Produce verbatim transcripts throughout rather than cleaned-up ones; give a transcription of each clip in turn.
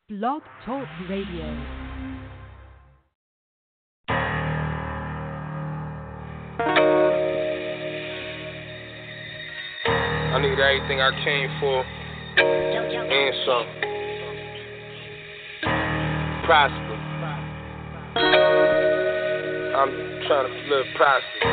Blog Talk Radio. I need everything I came for and some. Prosper. I'm trying to live prosper.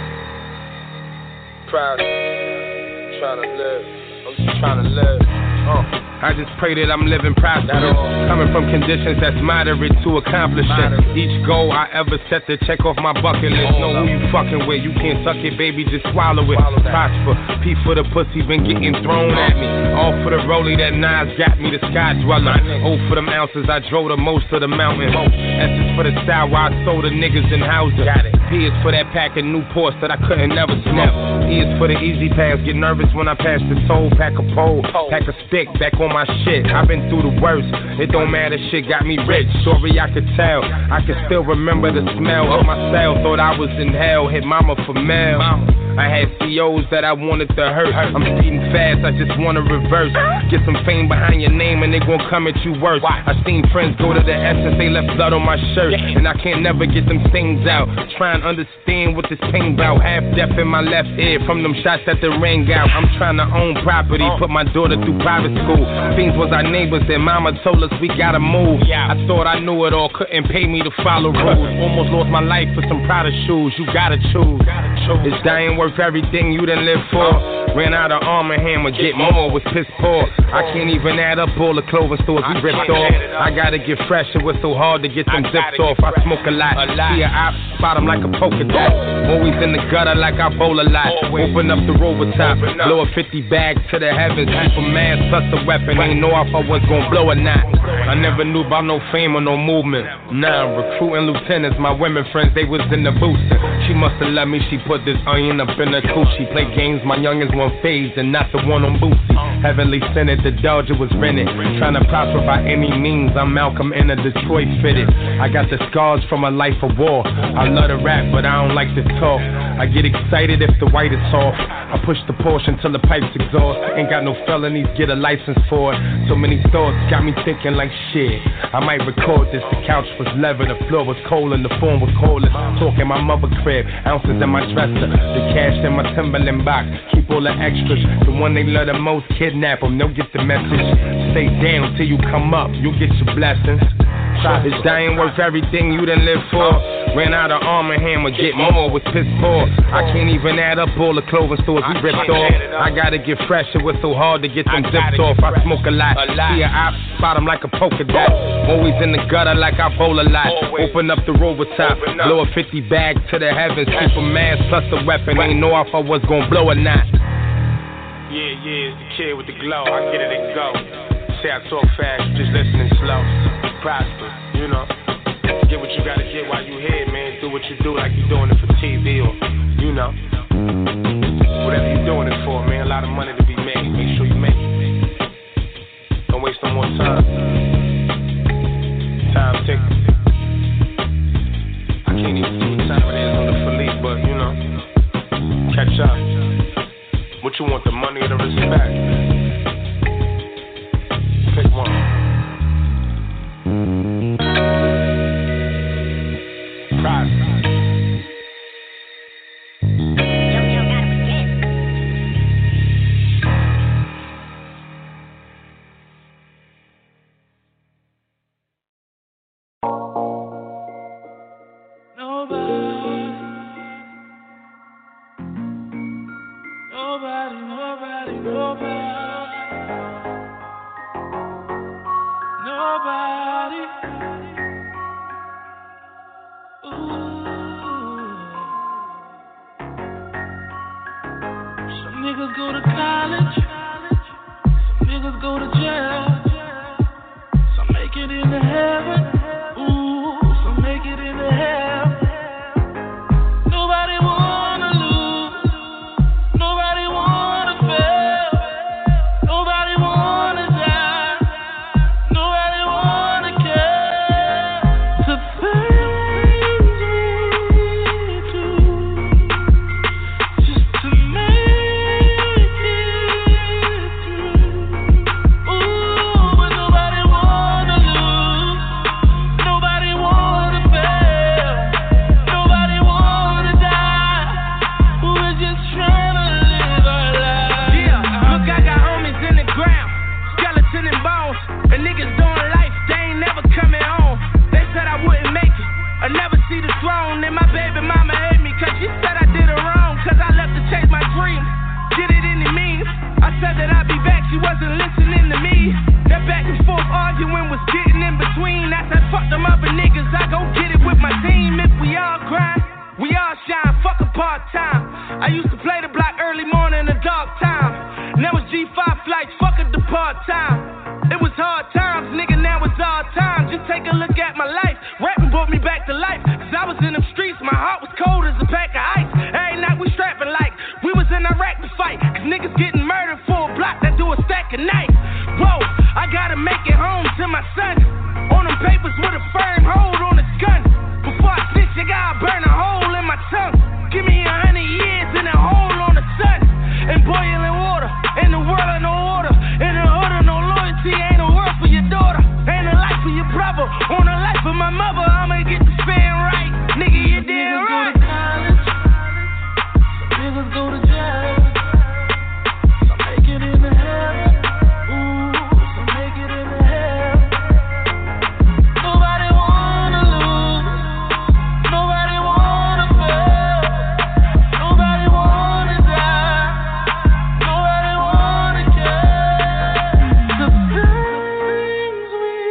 Prosper. Trying to live. I'm just trying to live. Uh. I just pray that I'm living prosperous, coming from conditions that's moderate to accomplish it. Each goal I ever set to check off my bucket list. Know who you fucking with, you can't suck it, baby, just swallow it. Prosper, P for the pussy been getting thrown at me. All for the rollie that Nas got me, the sky dweller. O for them ounces, I drove the most of the mountain. S is for the style where I sold the niggas in houses. P is for that pack of Newports that I couldn't never smoke. E is for the easy pass, get nervous when I pass the soul. Pack a pole, pack a stick, back on my shit. I've been through the worst. It don't matter, shit got me rich. Story I could tell. I can still remember the smell of my cell. Thought I was in hell. Hit mama for mail. I had C Os that I wanted to hurt. I'm speeding fast, I just wanna reverse. Get some fame behind your name and they gon' come at you worse. I seen friends go to the essence, they left blood on my shirt. And I can't never get them things out. Try and understand what this pain bout. Half deaf in my left ear from them shots that they rang out. I'm trying to own property, put my daughter through private school. Things was our neighbors and mama told us we gotta move. I thought I knew it all, couldn't pay me to follow rules. Almost lost my life for some Prada shoes, you gotta choose. It's dying worth everything you done lived for. Ran out of Arm and Hammer, get more, was piss poor. I can't even add up all the clothing stores we ripped off. I gotta get fresh, it was so hard to get them zips off. I smoke a lot, see a op, spot 'em like a polka dot. Always in the gutter like I bowl a lot. Open up the rover top, blow a fifty bag to the heavens. Keep a mask plus a weapon, ain't know if I was gon' blow or not. I never knew about no fame or no movement. Nah, recruiting lieutenants, my women friends, they was in the booster. She musta love me, she put this onion up in her coochie. Play games, my youngest one phased and not the one on Boosie. Heavenly Senate, the Dodger was rented. Trying to prosper by any means, I'm Malcolm in a Detroit fitted. I got the scars from a life of war. I love to rap, but I don't like to talk. I get excited if the white is off. I push the Porsche until the pipes exhaust. Ain't got no felonies, get a license for it. So many thoughts got me thinking like shit. I might record this, the couch was leather, the floor was cold and the phone was cordless. Talking my mother crib, ounces in my dresser, the cash in my Timberland box, keep all the extras. The one they love the most, kidnap them, they'll get the message. Stay down till you come up, you'll get your blessings. It's dying worth everything you done lived for. Ran out of Arm and Hammer, get more, was piss poor. I can't even add up all the clothing stores we ripped off. I gotta get fresh, it was so hard to get them zips off. I smoke a lot, see a op, spot 'em like a polka dot. Always in the gutter like I bowl a lot. Open up the rover top, blow a fifty bag to the heavens. Keep a mask plus a weapon, ain't know if I was gon' blow or not. Yeah, yeah, it's the kid with the glow, I get it and go. Say I talk fast, just listening slow. Prosper, you know. Get what you gotta get while you here, man. Do what you do like you doing it for T V or, you know. Whatever you doing it for, man. A lot of money to be made. Make sure you make it. Don't waste no more time. Time ticking. I can't even see what time it is on the Philippe, but, you know. Catch up. What you want, the money or the respect? Pick one. Prosper. niggas doing life, they ain't never coming home. They said I wouldn't make it, I never see the throne. And my baby mama hate me, cause she said I did her wrong. Cause I left to chase my dreams, did it in the means. I said that I'd be back, she wasn't listening to me. That back and forth arguing was getting in between. I said fuck them other niggas, I go get it with my team. If we all grind, we all shine, fuck a part-time. I used to play the block early morning and dark time. Now it's G five flights, fuck a depart time. It was hard times, nigga, now it's all time. Just take a look at my life, rapping brought me back to life. Cause I was in them streets, my heart was cold as a pack of ice. Every night we strapping like we was in Iraq to fight. Cause niggas getting murdered for a block that do a stack of knives. Whoa, I gotta make it home to my son. On them papers with a firm hold on his gun. Before I snitch, I gotta burn a hole in my tongue. Give me a hundred years in a hole on the sun. And boiling water, in the world of no order. In the hood of no loyalty, ain't a world for your daughter. Ain't a life for your brother, on the life of my mother. I'ma get the span right, nigga, you did right. Niggas go to jail, some make it into heaven. Ooh, some make it into hell. Nobody wanna lose, nobody wanna fail, nobody wanna die, nobody wanna care. The things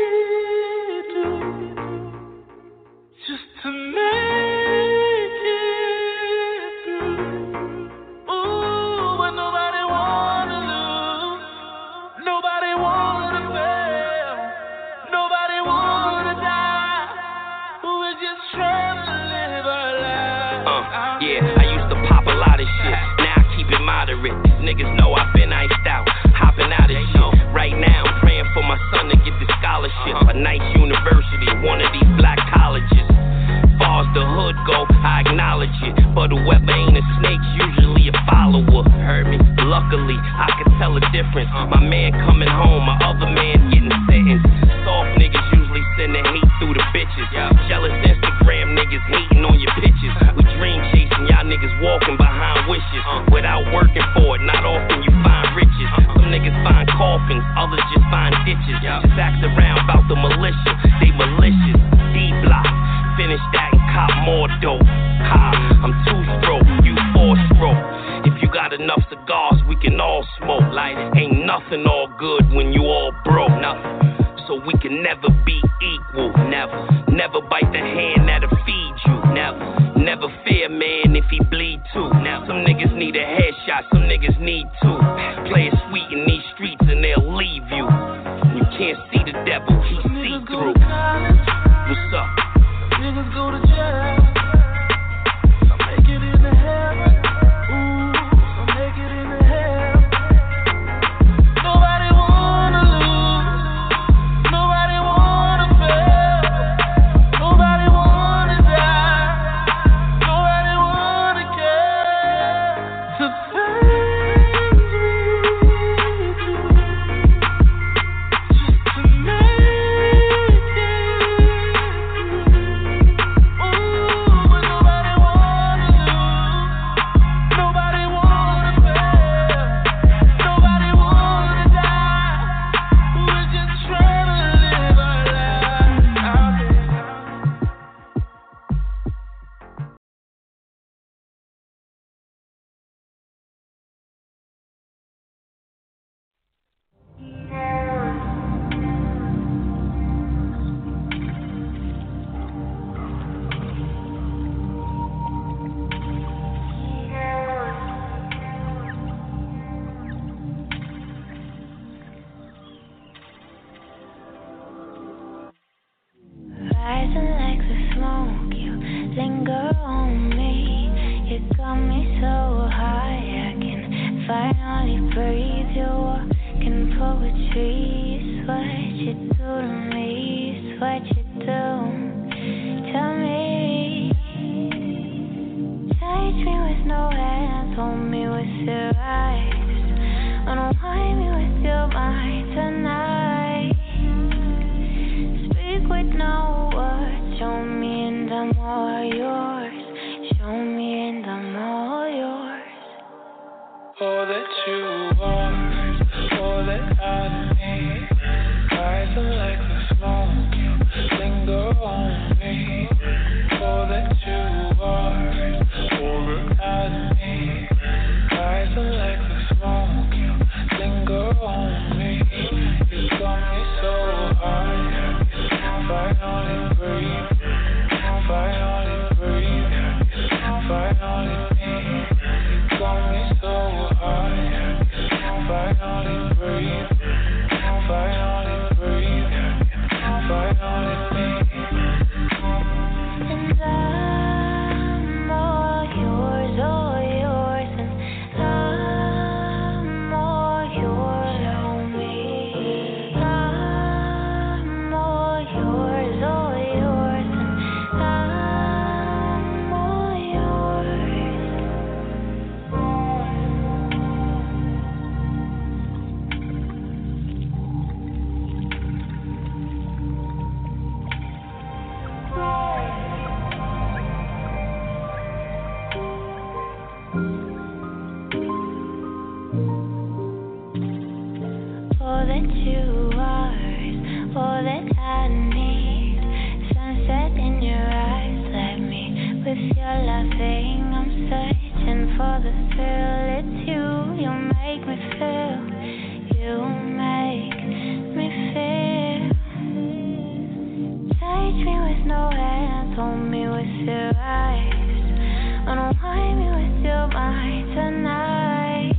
we do just to make it through. Ooh, but nobody wanna lose, nobody wanna fail, nobody wanna die. We're just trying to live our lives. Uh, yeah, I used to pop a lot of shit. Now I keep it moderate. These niggas know I've been iced out, hopping out of shit. Right now I'm praying for my son to get the scholarship. A nice university, one of these black colleges. Far as the hood go, I acknowledge it. But whoever ain't a snake's usually a follower. Heard me? Luckily, I could tell a difference. My man coming home, my other man getting sentenced. Soft niggas usually send the hate through the bitches. Jealous Instagram niggas hating on your pictures. We dream chasing, y'all niggas walking behind wishes. Without working for it, not often you find riches. Some niggas find coffins, others just find ditches. Just ask around about the militia, they malicious. D-block, finish that and cop more dope. Ha, I'm two-stroke, you four-stroke. If you got enough cigars, we can all smoke. Like, ain't nothing all good when you all broke. Nothing. So we can never be equal. Never. Never bite the hand that'll feed you. Never. Never fear man if he bleed too. Now some niggas need a headshot, some niggas need two. Play it sweet in these streets and they'll leave you. You can't see the devil, he see through. What's up? Niggas go to jail, some make it into heaven. Ooh, some make it into hell. Nobody wanna lose, nobody wanna fail, nobody wanna die, nobody wanna care. The things we do just to make it through. Rising like the smoke, you linger on me. You got me so high, I can finally breathe. You're walking poetry. It's what you do to me. It's what you do to me. Touch me with no hands, hold me with your eyes. Unwind me with your mind tonight. Speak with no words, show me and I'm all yours. Show me and I'm all yours. All that you are, all that I need. Rise to rise. Unwind me with your mind tonight.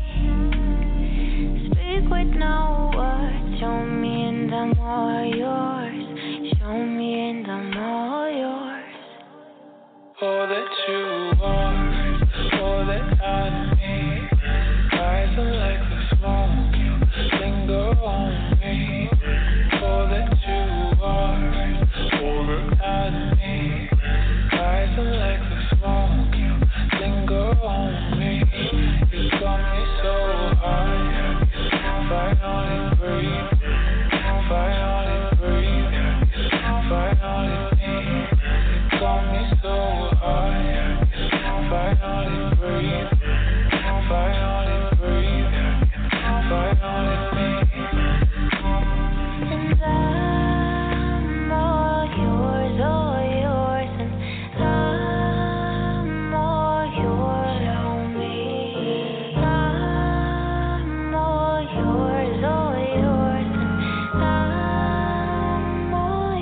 Speak with no words. Show me and I'm all yours. Show me and I'm all yours. All that you are, all that I need. Rising like the smoke, linger on me. All that you are, all that I need. Rising like the smoke, linger on me. You got me so high, finally breathe, finally breathe, finally me. You got me so high, finally breathe, finally breathe, finally me. And I'm all yours, all yours, and I'm all yours. Show me. I'm all yours, all yours, and I'm all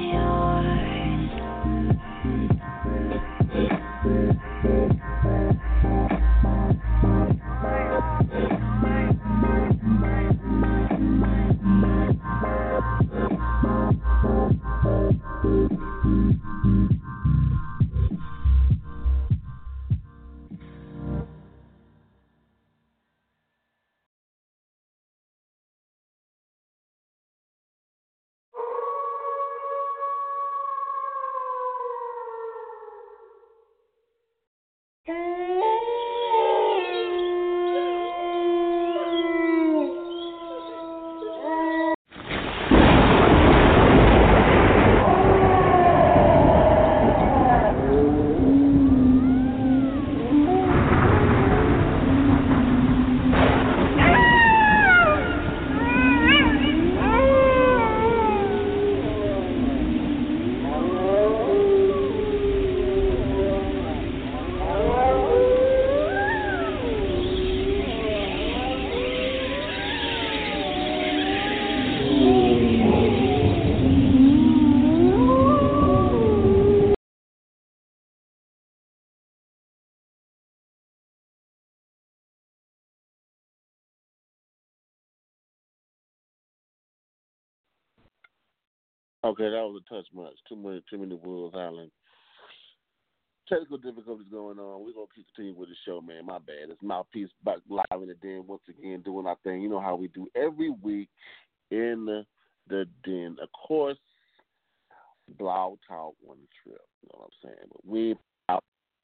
Okay, that was a touch much. Too many, too many wolves howling. Technical difficulties going on. We're gonna keep continuing with the show, man. My bad. It's Mouthpiece back live in the den once again, doing our thing. You know how we do every week in the, the den. Of course, Blog Talk one trip. You know what I'm saying? But we out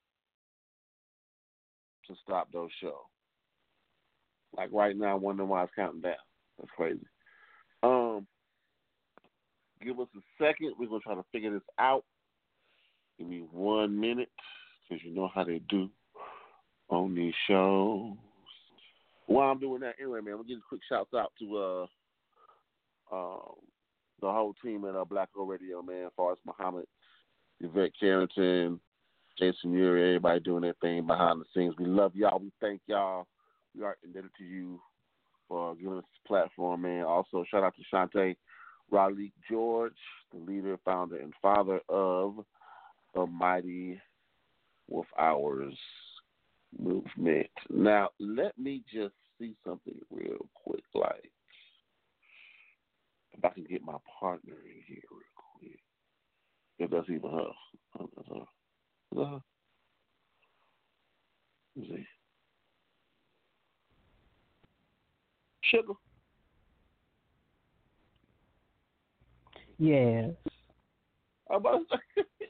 to stop those shows. Like right now, I'm wondering why it's counting down. That's crazy. Um. Give us a second. We're going to try to figure this out. Give me one minute, because you know how they do on these shows. While I'm doing that, anyway, man, I'm going to give a quick shout out to uh, uh, the whole team at uh, Black Hole Radio, man, Forrest Muhammad, Yvette Carrington, Jason Uri, everybody doing their thing behind the scenes. We love y'all. We thank y'all. We are indebted to you for giving us this platform, man. Also, shout out to Shantae Raleigh George, the leader, founder, and father of the Mighty Wolf Hours movement. Now, let me just see something real quick, like if I can get my partner in here real quick. If that's even her. Oh, that's her. Is that her? Let's see. Sugar. Yes. I'm about to say,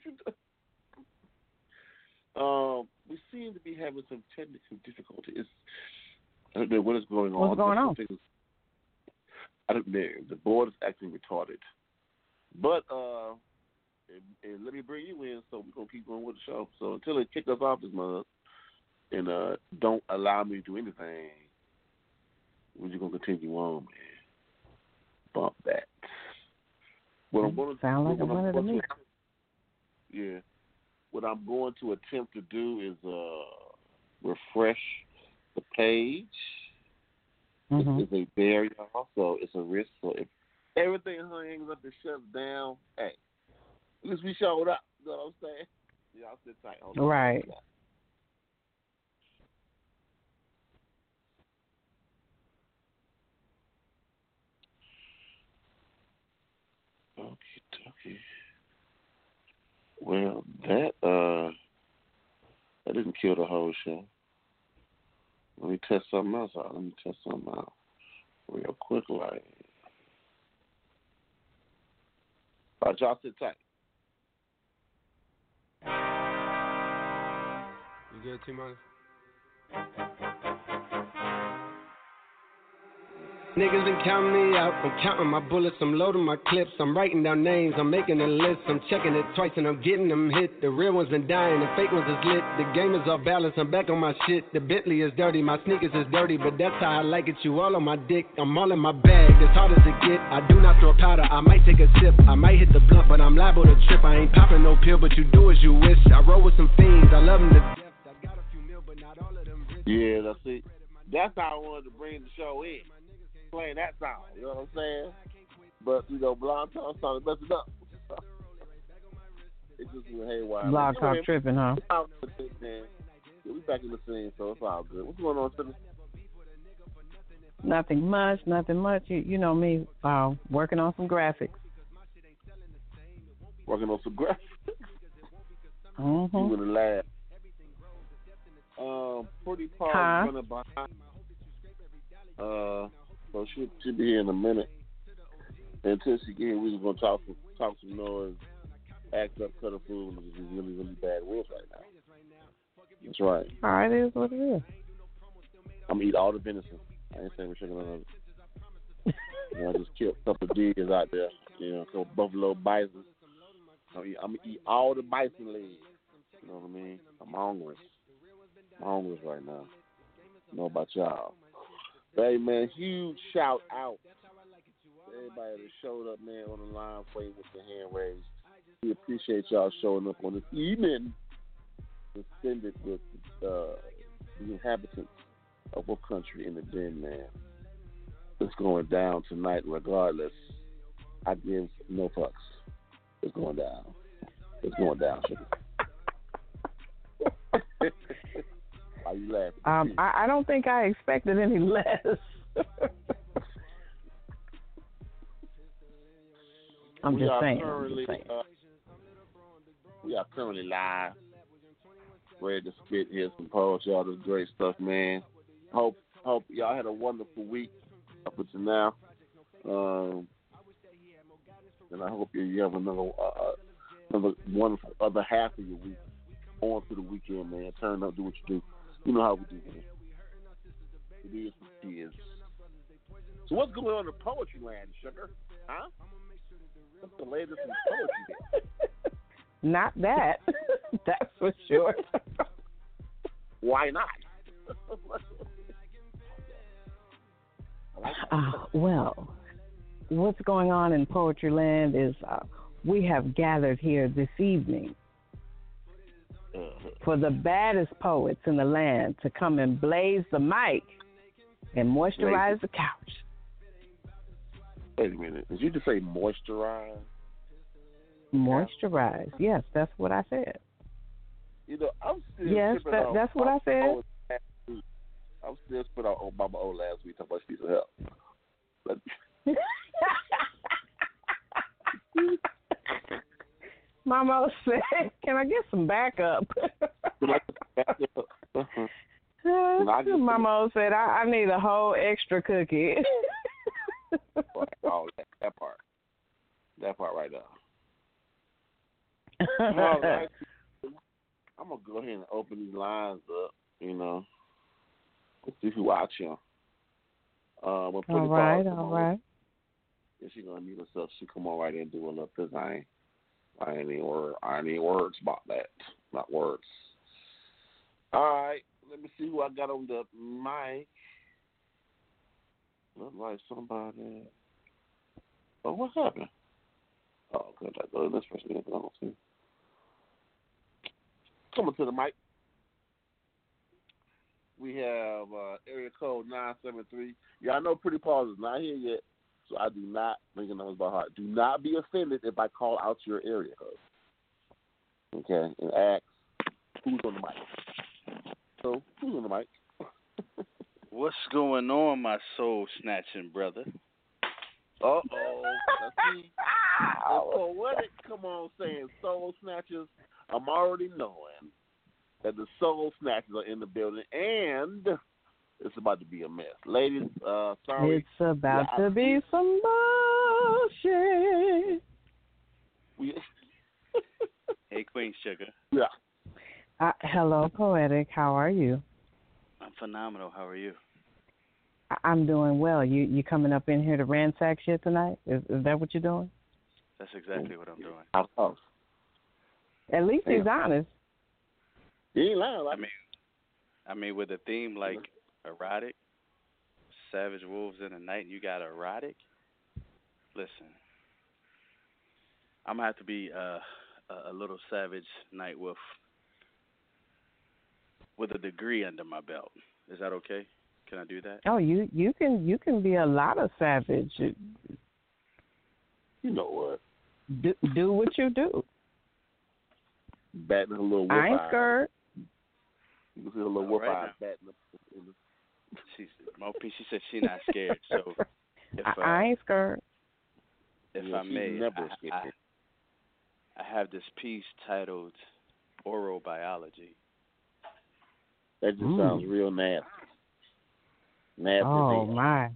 um, we seem to be having some technical difficulties. I don't know what is going on. What's going on? I don't know. The board is acting retarded. But uh, and, and let me bring you in, so we're gonna keep going with the show. So until they kick us off this month and uh, don't allow me to do anything, we're just gonna continue on, man. Bump that. What I'm going to sound like a runner to me. Yeah. What I'm going to attempt to do is uh, refresh the page. Mm-hmm. It's, it's a barrier, so it's a risk. So if everything hangs up and shuts down, hey, at least we showed up. You know what I'm saying? Y'all sit tight. Hold on. Right. Okay, okay. Well, that uh, that didn't kill the whole show. Let me test something else out. Let me test something out real quick, like. All right, y'all sit tight. You good, T-Money? Niggas been counting me out. I'm counting my bullets, I'm loading my clips. I'm writing down names, I'm making a list. I'm checking it twice and I'm getting them hit. The real ones been dying, the fake ones is lit. The game is off balance, I'm back on my shit. The Bentley is dirty, my sneakers is dirty, but that's how I like it. You all on my dick, I'm all in my bag. As hard as it get, I do not throw powder. I might take a sip, I might hit the blunt, but I'm liable to trip. I ain't popping no pill, but you do as you wish. I roll with some fiends, I love them to death. I got a few mil, but not all of them rich. Yeah, that's it. That's how I wanted to bring the show in. Playing that song, you know what I'm saying? But, you know, Blonde Talk started messing up. It just went haywire. Blog Talk anyway, tripping, huh? Man. Yeah, we back in the scene, so it's all good. What's going on, Cindy? Nothing much, nothing much. You, you know me, uh, working on some graphics. Working on some graphics? Mm-hmm. You in the lab. Um, Pretty Paul huh? running behind. Uh... So she'll, she'll be here in a minute. Until she get here, we're just going to talk some, talk some noise, act up, cut a food, and just really, really bad wolves right now. That's right. All right, it is what it is. I'm going to eat all the venison. I ain't saying we're shaking on it. You know, I just killed a couple of deers out there. You know, a couple buffalo bisons. I'm going to eat all the bison legs. You know what I mean? I'm hungry. I'm hungry right now. I don't know about y'all. Hey, man, huge shout out to everybody that showed up, man, on the line waiting with their hand raised. We appreciate y'all showing up on this evening to spend it with uh, the inhabitants of what country in the den, man. It's going down tonight regardless. I give no fucks. It's going down. It's going down, sugar. Why you laughing? Um, I, I don't think I expected any less. I'm we just are saying. Currently, I'm just saying. Uh, we are currently live, ready to spit here some poetry, all this great stuff, man. Hope hope y'all had a wonderful week up until now, um, and I hope you, you have another uh, another wonderful other half of your week on to the weekend, man. Turn up, do what you do. You know how we do, man. It is what it is. So what's going on in poetry land, sugar? Huh? What's the latest in poetry there? Not that. That's for sure. Why not? uh, well, what's going on in poetry land is uh, we have gathered here this evening for the baddest poets in the land to come and blaze the mic and moisturize the couch. Wait a minute. Did you just say moisturize? Moisturize. Yes, that's what I said. You know, I'm still Yes, that, that's what I said. I'm still spit out on Mama O last week talking about she's a help. But Mama said, "Can I get some backup?" Mama said, I, "I need a whole extra cookie." Oh, that, that part, that part right there. All right. I'm gonna go ahead and open these lines up. You know, let's see who out here. Uh, we'll all right, all right. If she's gonna mute herself, she come on right in and do a little because I ain't. I ain't any word. I ain't any words about that. Not words. All right. Let me see who I got on the mic. Look like somebody. Oh, what happened? Oh, good. I go to this person. I don't see. Coming to the mic. We have uh, area code nine seven three. Y'all know Pretty Paul is not here yet. So I do not bring your numbers by heart. Do not be offended if I call out your area code. okay, and ask who's on the mic. So, who's on the mic? What's going on, my soul snatching brother? Uh oh. Let's see. So what it come on saying soul snatchers? I'm already knowing that the soul snatchers are in the building and it's about to be a mess. Ladies, uh sorry. It's about yeah, to be some bullshit. We Hey Queen Sugar. Yeah. Uh, hello, Poetic. How are you? I'm phenomenal. How are you? I'm doing well. You you coming up in here to ransack shit tonight? Is, is that what you're doing? That's exactly what I'm doing. Of course. At least yeah. he's honest. He ain't lying. Like I mean, I mean, with a theme like erotic, savage wolves in the night, and you got erotic. Listen, I'm gonna have to be uh, a, a little savage night wolf with a degree under my belt. Is that okay? Can I do that? Oh, you you can you can be a lot of savage. You know what? Do do what you do. Batting a little whoop I ain't scared. You can see a little whoop right eye batting. She's Mopi. She said she not scared. So if, I, uh, I ain't scared. If yeah, I may, never I, scared. I, I have this piece titled "Oral Biology." That just Ooh. sounds real nasty. Nasty. Oh my.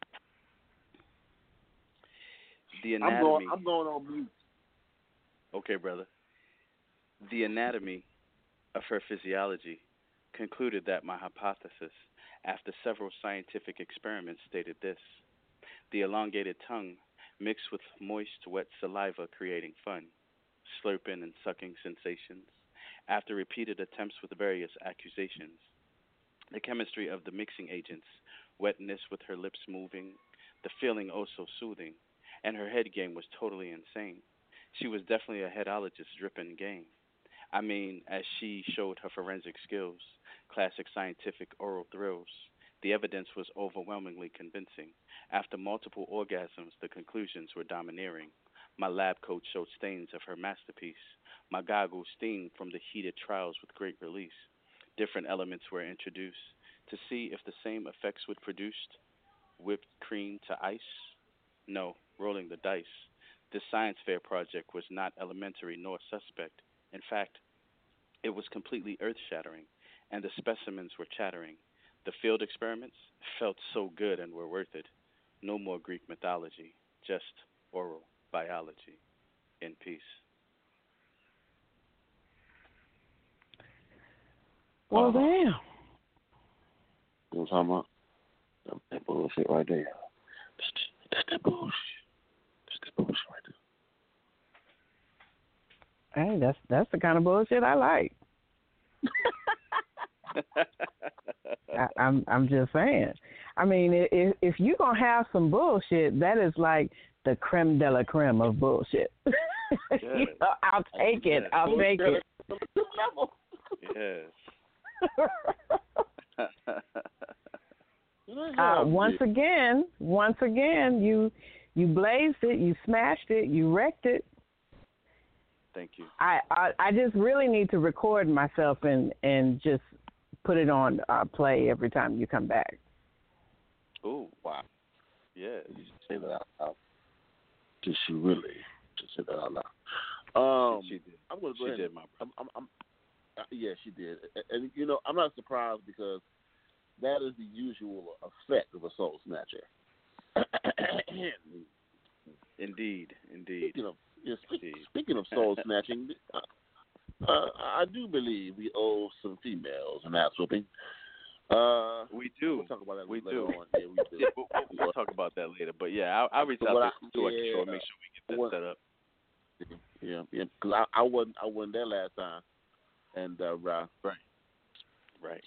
The I'm anatomy. going. I'm going on mute. Okay, brother. The anatomy of her physiology concluded that my hypothesis, after several scientific experiments, stated this: the elongated tongue mixed with moist, wet saliva creating fun, slurping and sucking sensations. After repeated attempts with various accusations, the chemistry of the mixing agents, wetness with her lips moving, the feeling oh so soothing, and her head game was totally insane. She was definitely a headologist dripping game. I mean, as she showed her forensic skills, classic scientific oral thrills, the evidence was overwhelmingly convincing. After multiple orgasms, the conclusions were domineering. My lab coat showed stains of her masterpiece. My goggles steamed from the heated trials with great release. Different elements were introduced to see if the same effects would produce. Whipped cream to ice? No, rolling the dice. This science fair project was not elementary nor suspect. In fact, it was completely earth-shattering, and the specimens were chattering. The field experiments felt so good and were worth it. No more Greek mythology, just oral biology. In peace. Well, uh, damn. You know what I'm talking about? That, that bullshit right there. That's, that's that bullshit. That's that bullshit right there. Hey, that's that's the kind of bullshit I like. I, I'm I'm just saying. I mean, if if you're gonna have some bullshit, that is like the creme de la creme of bullshit. Yes. You know, I'll take it. Yes. I'll take it. Yes. uh, once again, once again, you you blazed it, you smashed it, you wrecked it. Thank you. I, I, I just really need to record myself and, and just put it on uh, play every time you come back. Oh, wow. Yeah. You should say that out loud. Did she really? Just say that out loud. Um, she did. I'm going to go she ahead. did, my I'm, I'm, I'm, uh, yeah, she did. And, and, you know, I'm not surprised because that is the usual effect of a soul snatcher. Indeed. Indeed. Speaking of, yeah, speak, speaking of soul snatching, uh, uh, I do believe we owe some females an ass whooping. Uh, we do. We'll talk about that we later do. on. Yeah, we do. Yeah, we'll, we'll, we'll talk about that later. But yeah, I'll, I'll reach out I, to, to yeah, control, make sure we get that what, set up. Yeah, yeah. Because I, I wasn't, I wasn't there last time, and uh, right, right.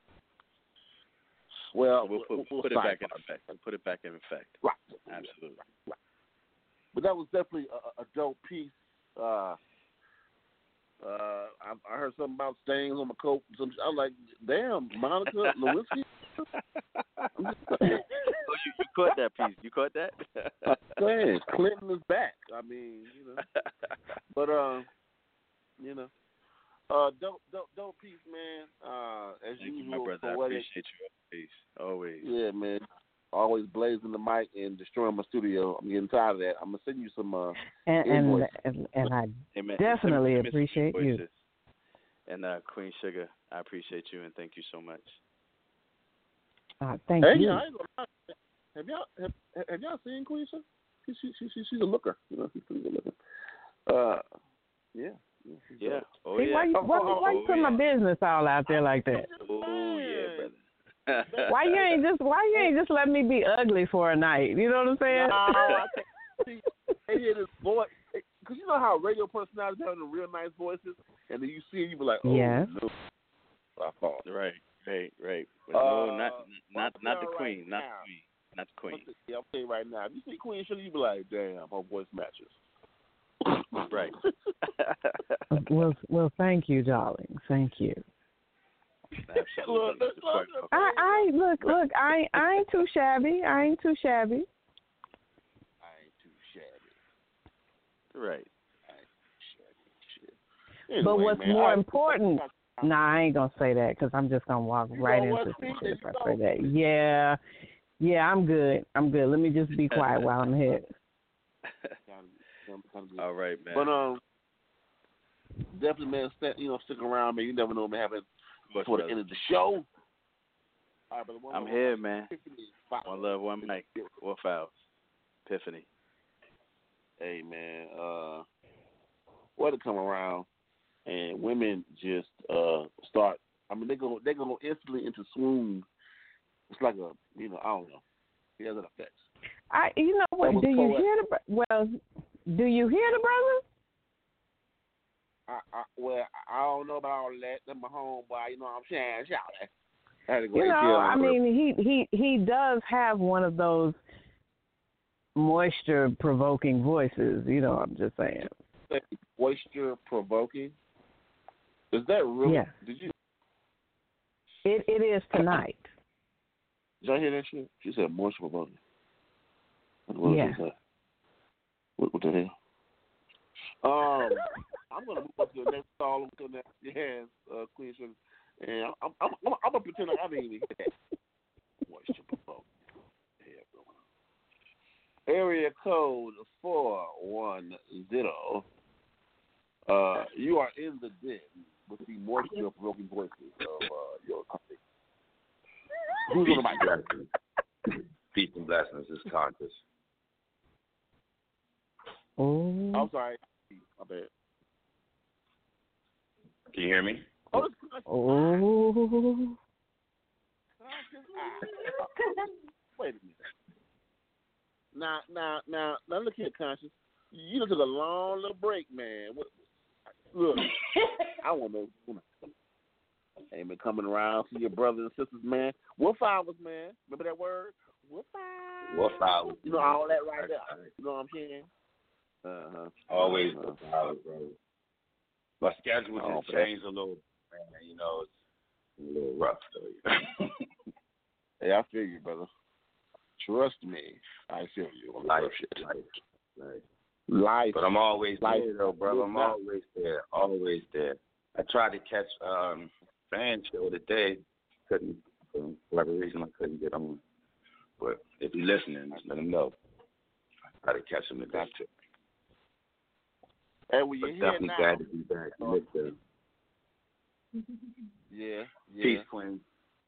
Well, so we'll put, we'll, we'll put it back in effect. We'll put it back in effect. Right. Absolutely. Right. But that was definitely a, a dope piece. Uh, uh, I, I heard something about stains on my coat. Some, I was like, damn, Monica Lewinsky. oh, you, you caught that piece. You caught that? I'm saying, Clinton is back. I mean, you know. But, uh, You know. Uh, dope, dope, dope piece, man. Uh, as Thank usual, you, my brother. poetic. I appreciate you always. Always. Yeah, man. Always blazing the mic and destroying my studio. I'm getting tired of that. I'm gonna send you some uh, and, and and and I Amen. definitely Send me- send me some appreciate you. voices. And uh, Queen Sugar, I appreciate you and thank you so much. Uh, thank hey, you. I ain't gonna lie. Have y'all have, have y'all seen Queen Sugar? She, she, she, she, she's a looker. You know, she's pretty good looking. Uh, yeah. Yeah. Oh See, yeah. why you, why, why you oh, put yeah. my business all out there like that? Oh yeah, brother. Why you ain't just Why you ain't just let me be ugly for a night? You know what I'm saying? No, I can't see. They hear this voice because you know how radio personalities have the real nice voices, and then you see it, you be like, oh Yeah. no, I fall. Right, right, right. But Uh, no, not not I'll not the tell you queen, right not now. the queen, not the queen. Yeah, I'll tell you right now. If you see Queen Sugar, you be like, damn, her voice matches. Right. well, well, thank you, darling. Thank you. Absolutely. Look, look, look, look. I, I look, look. I, I ain't too shabby. I ain't too shabby. I ain't too shabby. Right. I ain't too shabby. Shit. But Anyway, what's man, more I- important? Nah, I ain't gonna say that because I'm just gonna walk You right know into what, some Steve? shit if You I say that. Yeah, yeah, I'm good. I'm good. Let me just be quiet while I'm here. All right, man. But um, definitely, man, st- you know, stick around, man. You never know, man. Having before the end of the show. All right, but one I'm more here, one. man. One love, one mic. Four fouls. Epiphany. Hey, man. Uh, what to come around, and women just uh start. I mean, they go they go instantly into swoon. It's like a, you know, I don't know. It has an effect. I, you know what? was Do you poetic. hear the? bro- Well, do you hear the brother? I, I, well, I don't know about all that. That's my homeboy. You know what I'm saying? Shout it. I had to go You and know, tell I him. mean, he he he does have one of those moisture provoking voices. You know, I'm just saying. Moisture provoking. Is that really? Yeah. Did you? It it is tonight. Did y'all hear that shit? She said moisture provoking. What Yeah. was that? What, what the hell? Um, I'm gonna move up to the next call to the next yes, uh, Queen Sugar, and I'm I'm I'm, I'm gonna pretend like I didn't even hear that. Moisture provoking. Area code four one zero. Uh, you are in the den with the moisture provoking voices of uh, your company. Who's on the mic? Peace and blessings. It's conscious. Oh. I'm sorry. My bad. Can you hear me? Oh. This, Oh. Wait a minute. Now, now, now, now, look here, Conscious. You took a long little break, man. What, look, I want to know. Ain't been coming around to your brothers and sisters, man. Wolf hours, man. Remember that word? Wolf hours. Wolf hours. You know all that right there. You know what I'm saying? Uh huh. Always uh-huh. wolf hours, bro. My schedule Oh, just changed a little, man. You know, it's a little rough, though. You know? Hey, I feel you, brother. Trust me, I feel you. On Life, life, shit. life, life. Life. But I'm always life. there, though, brother. I'm always there, always there. I tried to catch um fan show today. Couldn't, for whatever reason, I couldn't get on. But if you're listening, let him know. I try to catch him today, too. Hey, well, But you're here definitely now. glad to be back. Oh. Mister Yeah, yeah. Peace, Queen.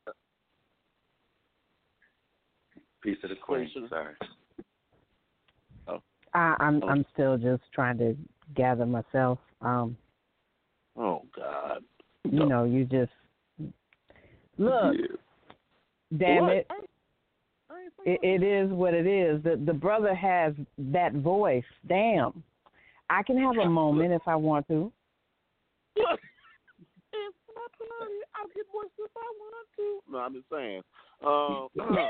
Peace to the Queen. Queen. Sorry. Oh. I, I'm Oh. I'm still just trying to gather myself. Um, Oh God. you know, you just look. Yeah. Damn What? it. it! It is what it is. The the brother has that voice. Damn. I can have a moment if I want to. Look, it's my party. I'll get voice if I want to. No, I'm just saying. Um,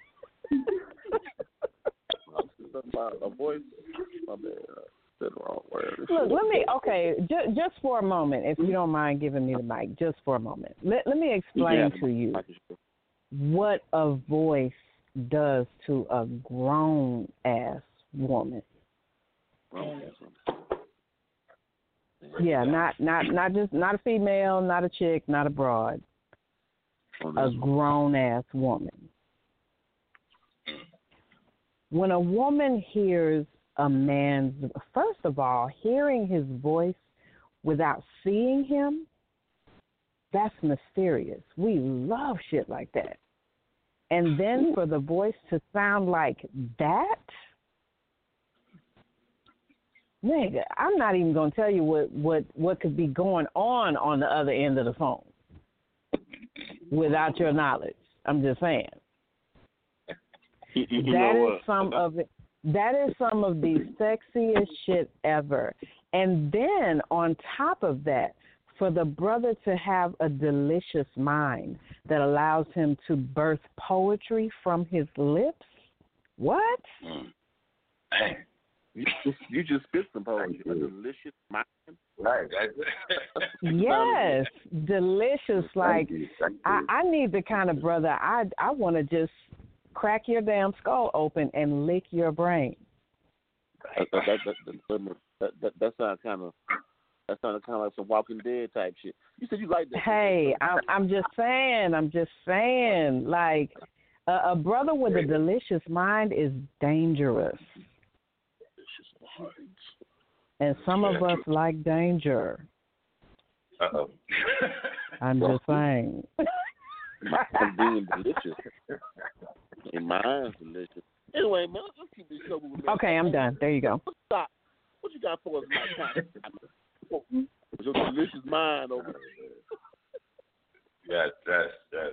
a voice. My bad. Uh, said the wrong word. Look, let me. Okay, ju- just for a moment, if you don't mind giving me the mic, just for a moment. Let Let me explain Yeah. to you what a voice does to a grown ass woman. Yeah, not not not just not a female, not a chick, not a broad. A grown ass woman. When a woman hears a man's, first of all, hearing his voice without seeing him, that's mysterious. We love shit like that. And then for the voice to sound like that, nigga, I'm not even going to tell you what, what, what could be going on on the other end of the phone without your knowledge. I'm just saying. You, you that know is what? some of it. That is some of the sexiest shit ever. And then on top of that, for the brother to have a delicious mind that allows him to birth poetry from his lips, what? Mm. You just, you just spit some poetry. A delicious mind. Right. Yes, delicious. Like, Thank you. Thank you. I, I need the kind of brother, I, I want to just crack your damn skull open and lick your brain. That, that, that, that, that, that, that sounds kind of that sounds kind of like some Walking Dead type shit. You said you like that. Hey, I'm, I'm just saying, I'm just saying, like, a, a brother with a delicious mind is dangerous. And some of us like danger. Uh-oh. I'm just saying. I'm being delicious. And mine's delicious. Anyway, man, let's keep this show moving. Okay, I'm done. There you go. Stop. What you got for us, Mike? With your delicious mind over Yeah, that's that's.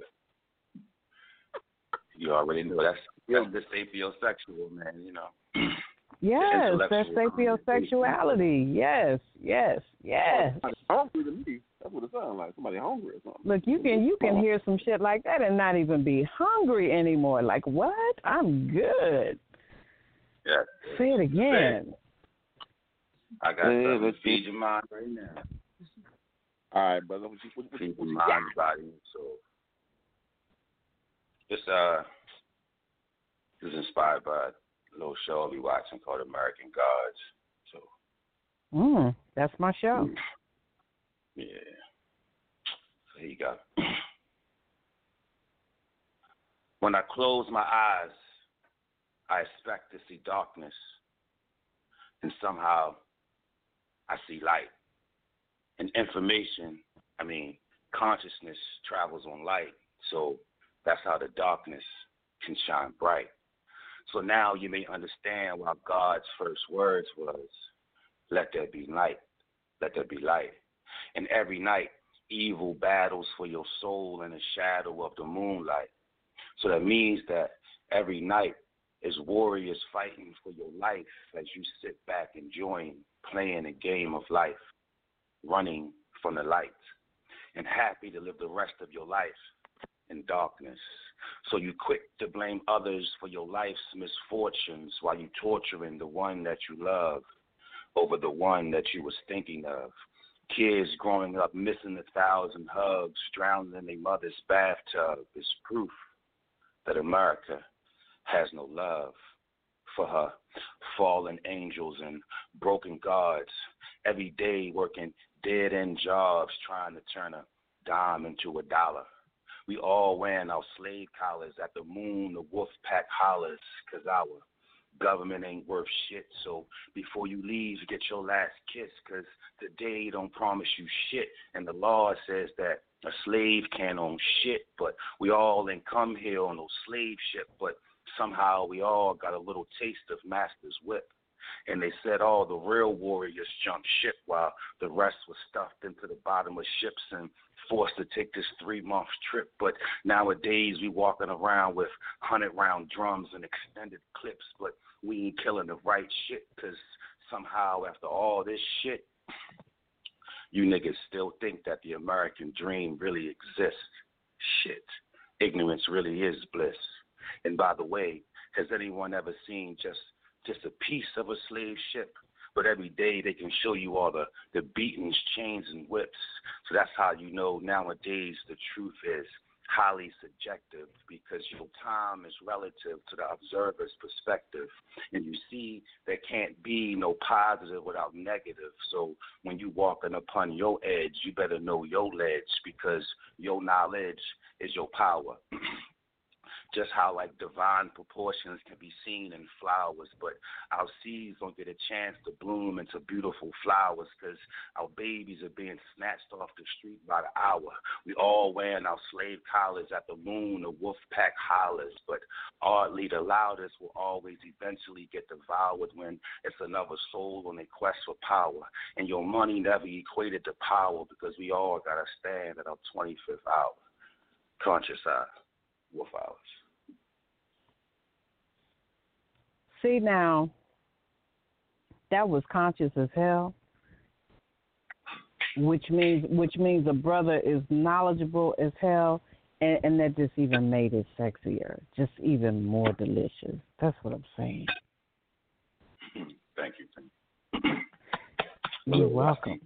You already know that's that's the sapiosexual, man. You know. Yes, that's sapiosexuality. Yes, yes, yes. Hungry to me. That's what it sounds like. Somebody hungry or something. Look, you can you can hear some shit like that and not even be hungry anymore. Like, what? I'm good. Yeah. Say it again. I got yeah, something let's to feed your mind right now. All right, brother. What you, what, what, feed what your you mind, got? body, and soul. This uh, this is inspired by a little show I'll be watching called American Gods. So. Mm, that's my show. Yeah. So here you go. When I close my eyes, I expect to see darkness, and somehow I see light. And information, I mean, consciousness travels on light, so that's how the darkness can shine bright. So now you may understand why God's first words was, let there be light, let there be light. And every night, evil battles for your soul in the shadow of the moonlight. So that means that every night is warriors fighting for your life as you sit back enjoying playing a game of life, running from the light, and happy to live the rest of your life in darkness. So you quick to blame others for your life's misfortunes while you torturing the one that you love over the one that you was thinking of. Kids growing up missing a thousand hugs, drowning in their mother's bathtub is proof that America has no love for her fallen angels and broken gods, every day working dead-end jobs trying to turn a dime into a dollar. We all wearing our slave collars at the moon, the wolf pack hollers, because our government ain't worth shit. So before you leave, get your last kiss, because today don't promise you shit. And the law says that a slave can't own shit, but we all ain't come here on no slave ship, but somehow we all got a little taste of master's whip. And they said all the real warriors jumped ship while the rest was stuffed into the bottom of ships and forced to take this three-month trip. But nowadays we walking around with hundred-round drums and extended clips, but we ain't killing the right shit because somehow after all this shit, you niggas still think that the American dream really exists. Shit. Ignorance really is bliss. And by the way, has anyone ever seen just just a piece of a slave ship? But every day they can show you all the, the beatings, chains, and whips. So that's how you know nowadays the truth is highly subjective because your time is relative to the observer's perspective. And you see there can't be no positive without negative. So when you walking upon your edge, you better know your ledge because your knowledge is your power. Just how like divine proportions can be seen in flowers, but our seeds don't get a chance to bloom into beautiful flowers because our babies are being snatched off the street by the hour. We all wearing our slave collars at the moon, the wolf pack hollers, but oddly the loudest will always eventually get devoured when it's another soul on a quest for power. And your money never equated to power because we all got to stand at our twenty-fifth hour. Conscious eye, wolf hours. See, now, that was conscious as hell, which means which means a brother is knowledgeable as hell, and, and that just even made it sexier, just even more delicious. That's what I'm saying. Thank you. Thank you. You're welcome.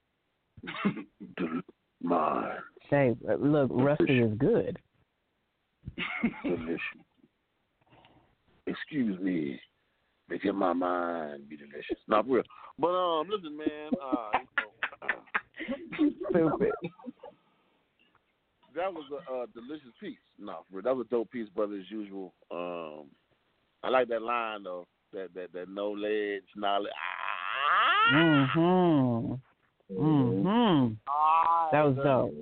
My. Hey, look, Rusty is good. Delicious. Excuse me. Making my mind be delicious. Not real. But, um, listen, man. Uh, you know, Stupid. That was a, a delicious piece. No, for real. That was a dope piece, brother, as usual. Um, I like that line, though. That, that, that no ledge, knowledge. Ah! Mm-hmm. Mm-hmm. Ah, that was dope.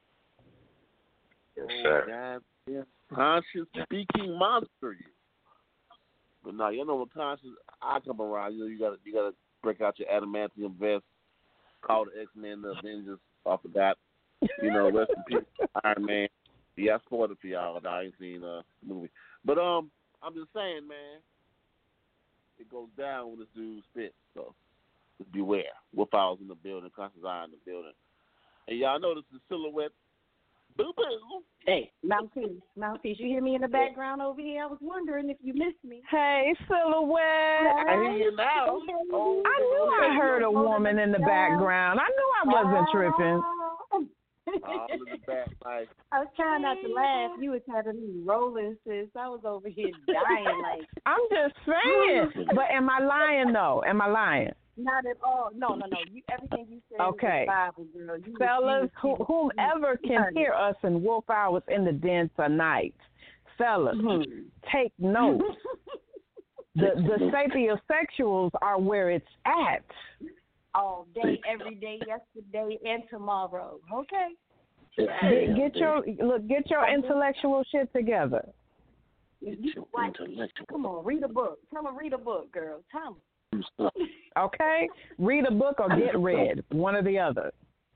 Yes, sir. God, yeah. Conscious speaking monster, you. But now, you know, when conscious I come around, you know, you gotta you gotta break out your adamantium vest, call the X-Men the Avengers. I forgot. You know, rest in peace, Iron Man. Yeah, I spoiled it for y'all. I ain't seen uh, the movie, but um, I'm just saying, man, it goes down when this dude spits. So just beware. Wolf Owl's in the building, conscious eye in the building, and y'all know this is Silhouette. Boo boo. Hey, Mouthpiece, Mouthpiece, you hear me in the background over here? I was wondering if you missed me. Hey, Silhouette. I hear you now. Oh, I knew I heard a woman in the background. I knew I wasn't tripping. All in the back, like. I was trying not to laugh. You was having me rolling, sis. I was over here dying like. I'm just saying. But am I lying, though? Am I lying? Not at all. No, no, no. You, everything you said okay. was Bible, girl. You Fellas, was, who, whomever can hear us in Wolf Hours in the Den tonight, fellas, mm-hmm. take note. the the sapiosexuals are where it's at. All day, every day, yesterday, and tomorrow. Okay. Get, get your look. Get your intellectual shit together. What? Come on, read a book. Tell them read a book, girl. Tell them. Okay, read a book or get read, one or the other.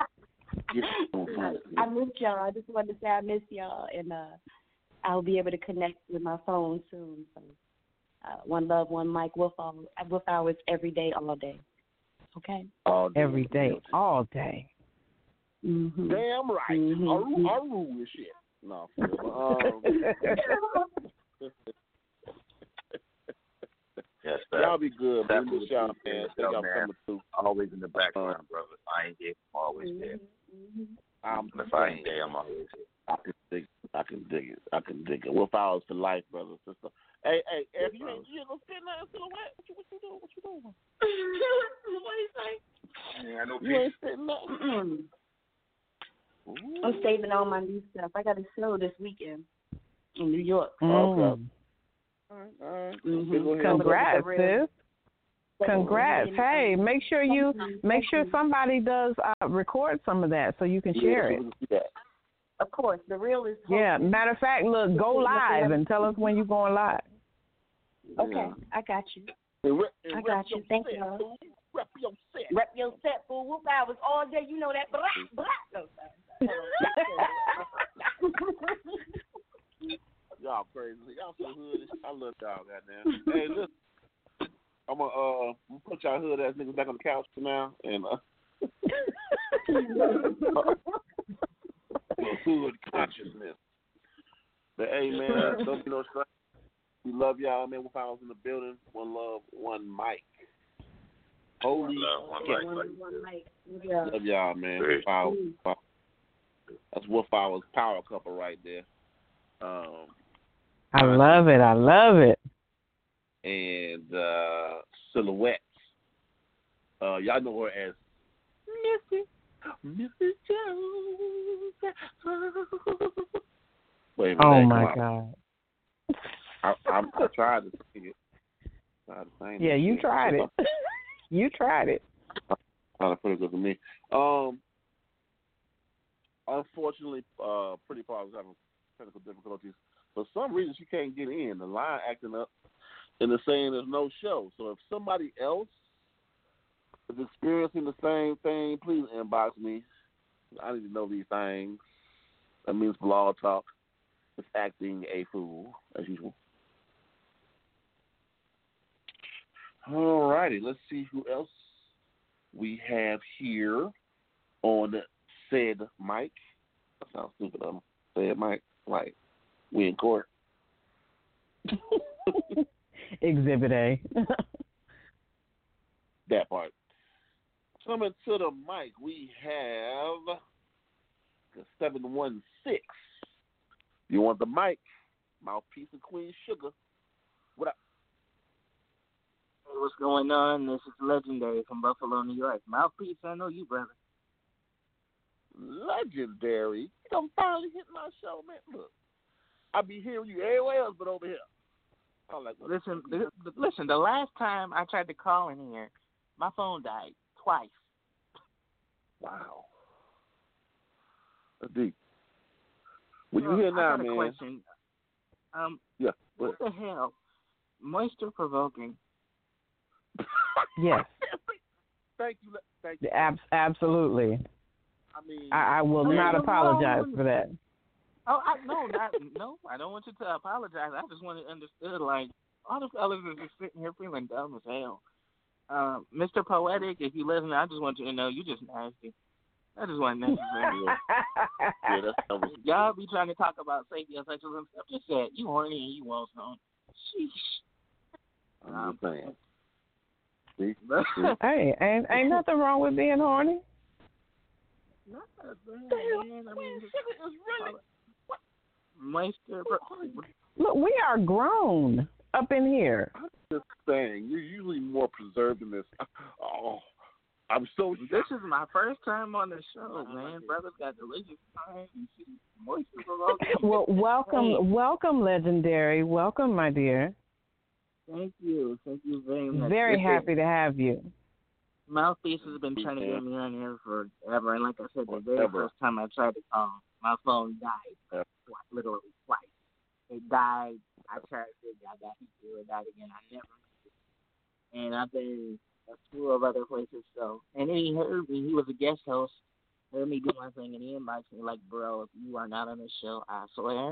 I miss y'all. I just wanted to say I miss y'all, and uh, I'll be able to connect with my phone soon. So, uh, one love, one mic, Wolf Hours, Wolf Hours every day, all day. Okay. All day, every day, all day. Mm-hmm. Damn right. Mm-hmm. I rule this shit. No. Um, Yes, sir. Y'all be good, man. Y'all, y'all, man. Yo, y'all man. coming through. Always in the background, brother. I ain't there. I'm always there. I'm if I ain't there, I'm always there. I can dig it. I can dig it. I can dig it. Wolf Hours for life, brother, sister. Hey, hey, if you ain't you gonna spit nothing, Silhouette? What you what you doing? What you doing? What do you say? Yeah, I know you ain't spitting nothing. I'm saving all my new stuff. I got a show this weekend in New York. Mm. Okay. All right, all right. Mm-hmm. Congrats, sis. Congrats. Hey, make sure you make sure somebody does uh, record some of that so you can share it. Of course, the real is. Yeah. Matter of fact, look, go live and tell us when you're going live. Okay, I got you. I got you. Thank you. Rep your set. Rep your set, fool. Wolf Hours all day. You know that. Blah, blah. No, y'all crazy. Y'all so hood. I love y'all, goddamn. Hey, listen. I'm gonna uh put y'all hood ass niggas back on the couch for now, and uh, hood consciousness. But hey, man, don't be no stress. We love y'all, man. Wolf Hours in the building. One love, one mic. Holy love, one shit. mic. One, one mic. Yeah. Love y'all, man. Wolf Hours. That's Wolf Hour's power couple right there. Um, I love it. I love it. And uh, Silhouettes. Uh, y'all know her as Missy, Missus Jones. Wait a minute, oh my God! I, I, I tried to sing it. Tried to sing yeah, it. you tried it. you tried it. Kind of pretty good to me. Um, unfortunately, uh, Pretty Paul is having technical difficulties. For some reason, she can't get in. The line acting up, and they're saying there's no show. So if somebody else is experiencing the same thing, please inbox me. I need to know these things. That means Blog Talk is acting a fool, as usual. All righty, let's see who else we have here on said mic. That sounds stupid, um, said mic. Like, we in court. Exhibit A. That part. Coming to the mic, we have the seven one six. You want the mic? Mouthpiece of Queen Sugar. What up? Hey, what's going on? This is Legendary from Buffalo, New York. Mouthpiece, I know you, brother. Legendary? You done finally hit my show, man. Look, I be hearing you everywhere else but over here. I'm like, listen, the, the, listen. The last time I tried to call in here, my phone died twice. Wow. That's deep. What you well, hear now, I got a man? Question. Um, yeah. What the hell? Moisture provoking. Yes. Thank you. Thank you. Ab- absolutely. I mean, I, I will I mean, not apologize no, for that. Oh, I no, not no. I don't want you to apologize. I just want to understand. Like, all the fellas are just sitting here feeling dumb as hell. Um, Mister Poetic, if you listen, I just want you to know you just nasty. I just want necessary. yeah, that's that was, Y'all be trying to talk about safety and sexual and stuff. Just said you horny and you want some. Sheesh. I'm just saying. See? Hey, ain't ain't nothing wrong with being horny. Not that bad, man. I mean, sugar is really what? Moisture. Look, we are grown up in here. I'm just saying, you're usually more preserved in this. Oh, I'm so. This is my first time on the show, man. Brother's got delicious time and she's moisture provoking. Well, welcome, hey. welcome, Legendary. Welcome, my dear. Thank you. Thank you very much. Very Listen, happy to have you. Mouthpiece has been trying to get me on here forever, and like I said, the very Forever. first time I tried to call, my phone died. Yep. Literally twice. It died. I charged it. I got hit through it. Died again. I never. And I've been a slew of other places. So, and then he heard me. He was a guest host. Heard me do my thing, and he inboxed me like, "Bro, if you are not on the show, I swear."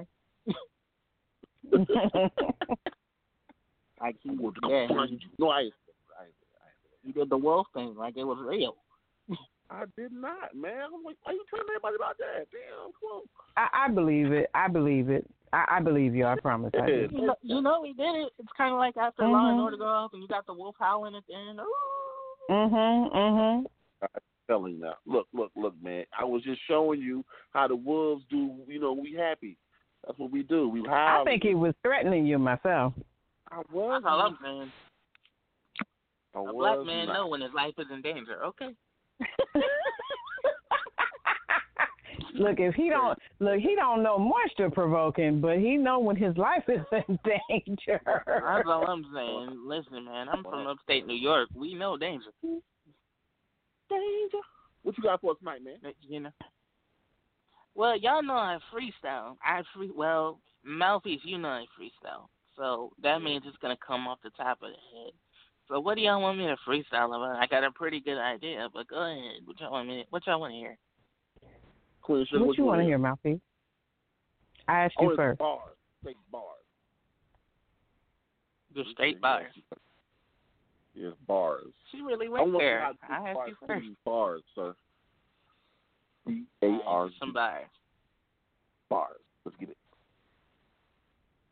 Like he, yeah, he, no, I, I, he did the wolf thing like it was real. I did not, man. I'm like, why you telling everybody about that? Damn, come on. I, I believe it. I believe it. I, I believe you. I promise. I do. You know, you know he did it. It's kind of like after mm-hmm. Law and Order go off and you got the wolf howling at the end. Ooh. Mhm. Mhm. I'm telling you now. Look, look, look, man. I was just showing you how the wolves do. You know, we happy. That's what we do. We howl. I think he was threatening you myself. I was. That's all I'm saying. I A was black man not. know when his life is in danger. Okay. Look, if he don't look, he don't know moisture provoking, but he know when his life is in danger. That's all I'm saying. Listen, man, I'm from upstate New York. We know danger. Danger. What you got for us tonight, man? You know. Well, y'all know I freestyle. I free. Well, Mouthpiece, you know I freestyle. So that means it's gonna come off the top of the head. So what do y'all want me to freestyle about? I got a pretty good idea, but go ahead. What y'all want me? What y'all want to hear? Queen, what, what you want to hear, Mouthpiece? I asked you oh, first. Bars, straight bars. Just straight bars. Yes, bars. She really went I there. I asked you first. Bars, sir. B A R. Some bars. Bars. Let's get it.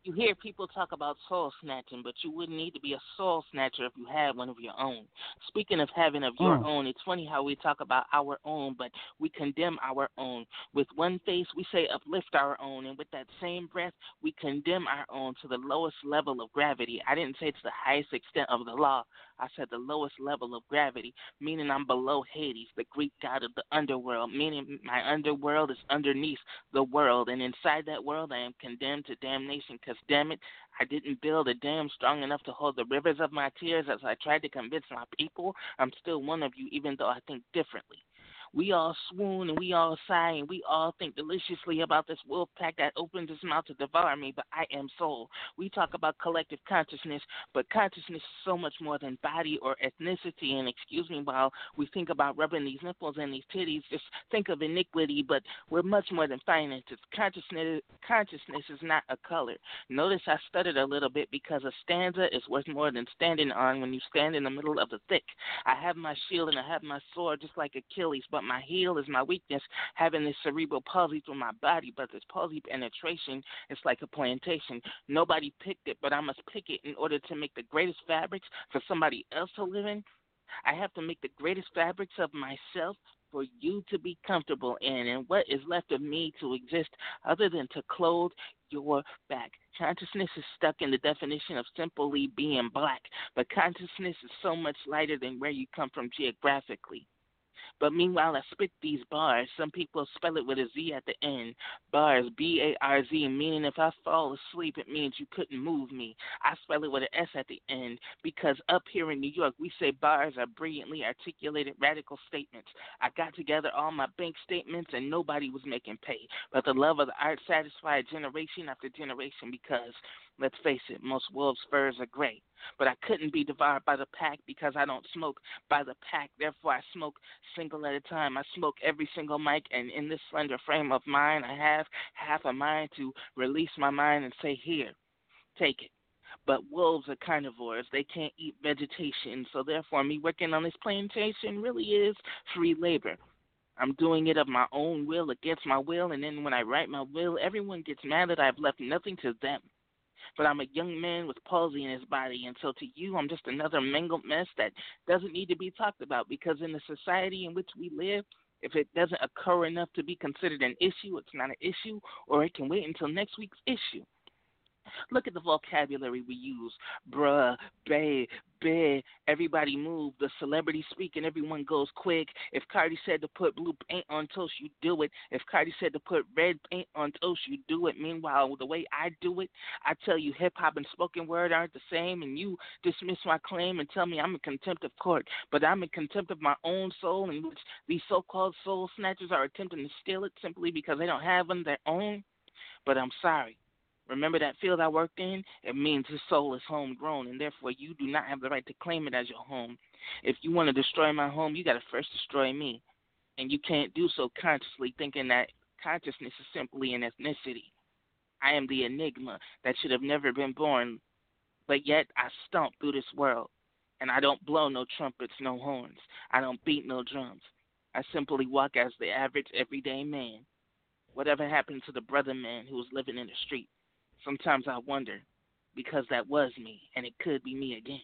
you hear people talk about soul snatching, but you wouldn't need to be a soul snatcher if you had one of your own. Speaking of having of your Mm. own, it's funny how we talk about our own, but we condemn our own. With one face, we say uplift our own, and with that same breath, we condemn our own to the lowest level of gravity. I didn't say to the highest extent of the law. I said the lowest level of gravity, meaning I'm below Hades, the Greek god of the underworld, meaning my underworld is underneath the world, and inside that world I am condemned to damnation, because damn it, I didn't build a dam strong enough to hold the rivers of my tears as I tried to convince my people. I'm still one of you, even though I think differently. We all swoon and we all sigh and we all think deliciously about this wolf pack that opens its mouth to devour me, but I am soul. We talk about collective consciousness, but consciousness is so much more than body or ethnicity. And excuse me while we think about rubbing these nipples and these titties, just think of iniquity, but we're much more than finances. Consciousness, consciousness is not a color. Notice I stuttered a little bit because a stanza is worth more than standing on when you stand in the middle of the thick. I have my shield and I have my sword just like Achilles, but my heel is my weakness, having this cerebral palsy through my body, but this palsy penetration is like a plantation. Nobody picked it, but I must pick it in order to make the greatest fabrics for somebody else to live in. I have to make the greatest fabrics of myself for you to be comfortable in, and what is left of me to exist other than to clothe your back. Consciousness is stuck in the definition of simply being black, but consciousness is so much lighter than where you come from geographically. But meanwhile, I spit these bars. Some people spell it with a Z at the end. Bars, B A R Z, meaning if I fall asleep, it means you couldn't move me. I spell it with an S at the end because up here in New York, we say bars are brilliantly articulated radical statements. I got together all my bank statements and nobody was making pay. But the love of the art satisfied generation after generation because, let's face it, most wolves' furs are gray. But I couldn't be devoured by the pack because I don't smoke by the pack. Therefore, I smoke single at a time. I smoke every single mic, and in this slender frame of mine, I have half a mind to release my mind and say, here, take it. But wolves are carnivores. They can't eat vegetation. So therefore, me working on this plantation really is free labor. I'm doing it of my own will against my will, and then when I write my will, everyone gets mad that I've left nothing to them. But I'm a young man with palsy in his body, and so to you, I'm just another mangled mess that doesn't need to be talked about because in the society in which we live, if it doesn't occur enough to be considered an issue, it's not an issue, or it can wait until next week's issue. Look at the vocabulary we use. Bruh, bae, bae, everybody move. The celebrity speak and everyone goes quick. If Cardi said to put blue paint on toast, you do it. If Cardi said to put red paint on toast, you do it. Meanwhile, the way I do it, I tell you hip-hop and spoken word aren't the same, and you dismiss my claim and tell me I'm in contempt of court. But I'm in contempt of my own soul, in which these so-called soul snatchers are attempting to steal it simply because they don't have them their own. But I'm sorry. Remember that field I worked in? It means his soul is homegrown, and therefore you do not have the right to claim it as your home. If you want to destroy my home, you got to first destroy me. And you can't do so consciously thinking that consciousness is simply an ethnicity. I am the enigma that should have never been born, but yet I stomp through this world. And I don't blow no trumpets, no horns. I don't beat no drums. I simply walk as the average everyday man. Whatever happened to the brother man who was living in the street? Sometimes I wonder, because that was me, and it could be me again.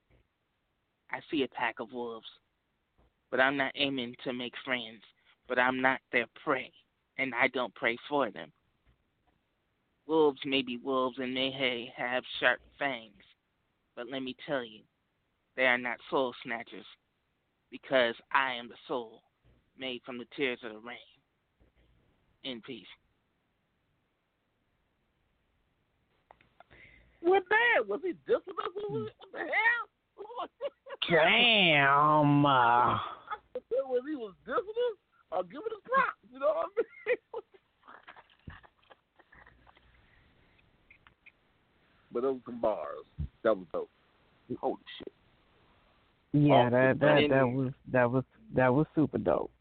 I see a pack of wolves, but I'm not aiming to make friends, but I'm not their prey, and I don't pray for them. Wolves may be wolves and may have sharp fangs, but let me tell you, they are not soul snatchers, because I am the soul made from the tears of the rain. In peace. What that? Was he dissing us? What the hell? Damn. Uh... Was he was dissing us or giving us props? You know what I mean? But those some bars. That was dope. Holy shit. Yeah, oh, that that that was that was that was super dope.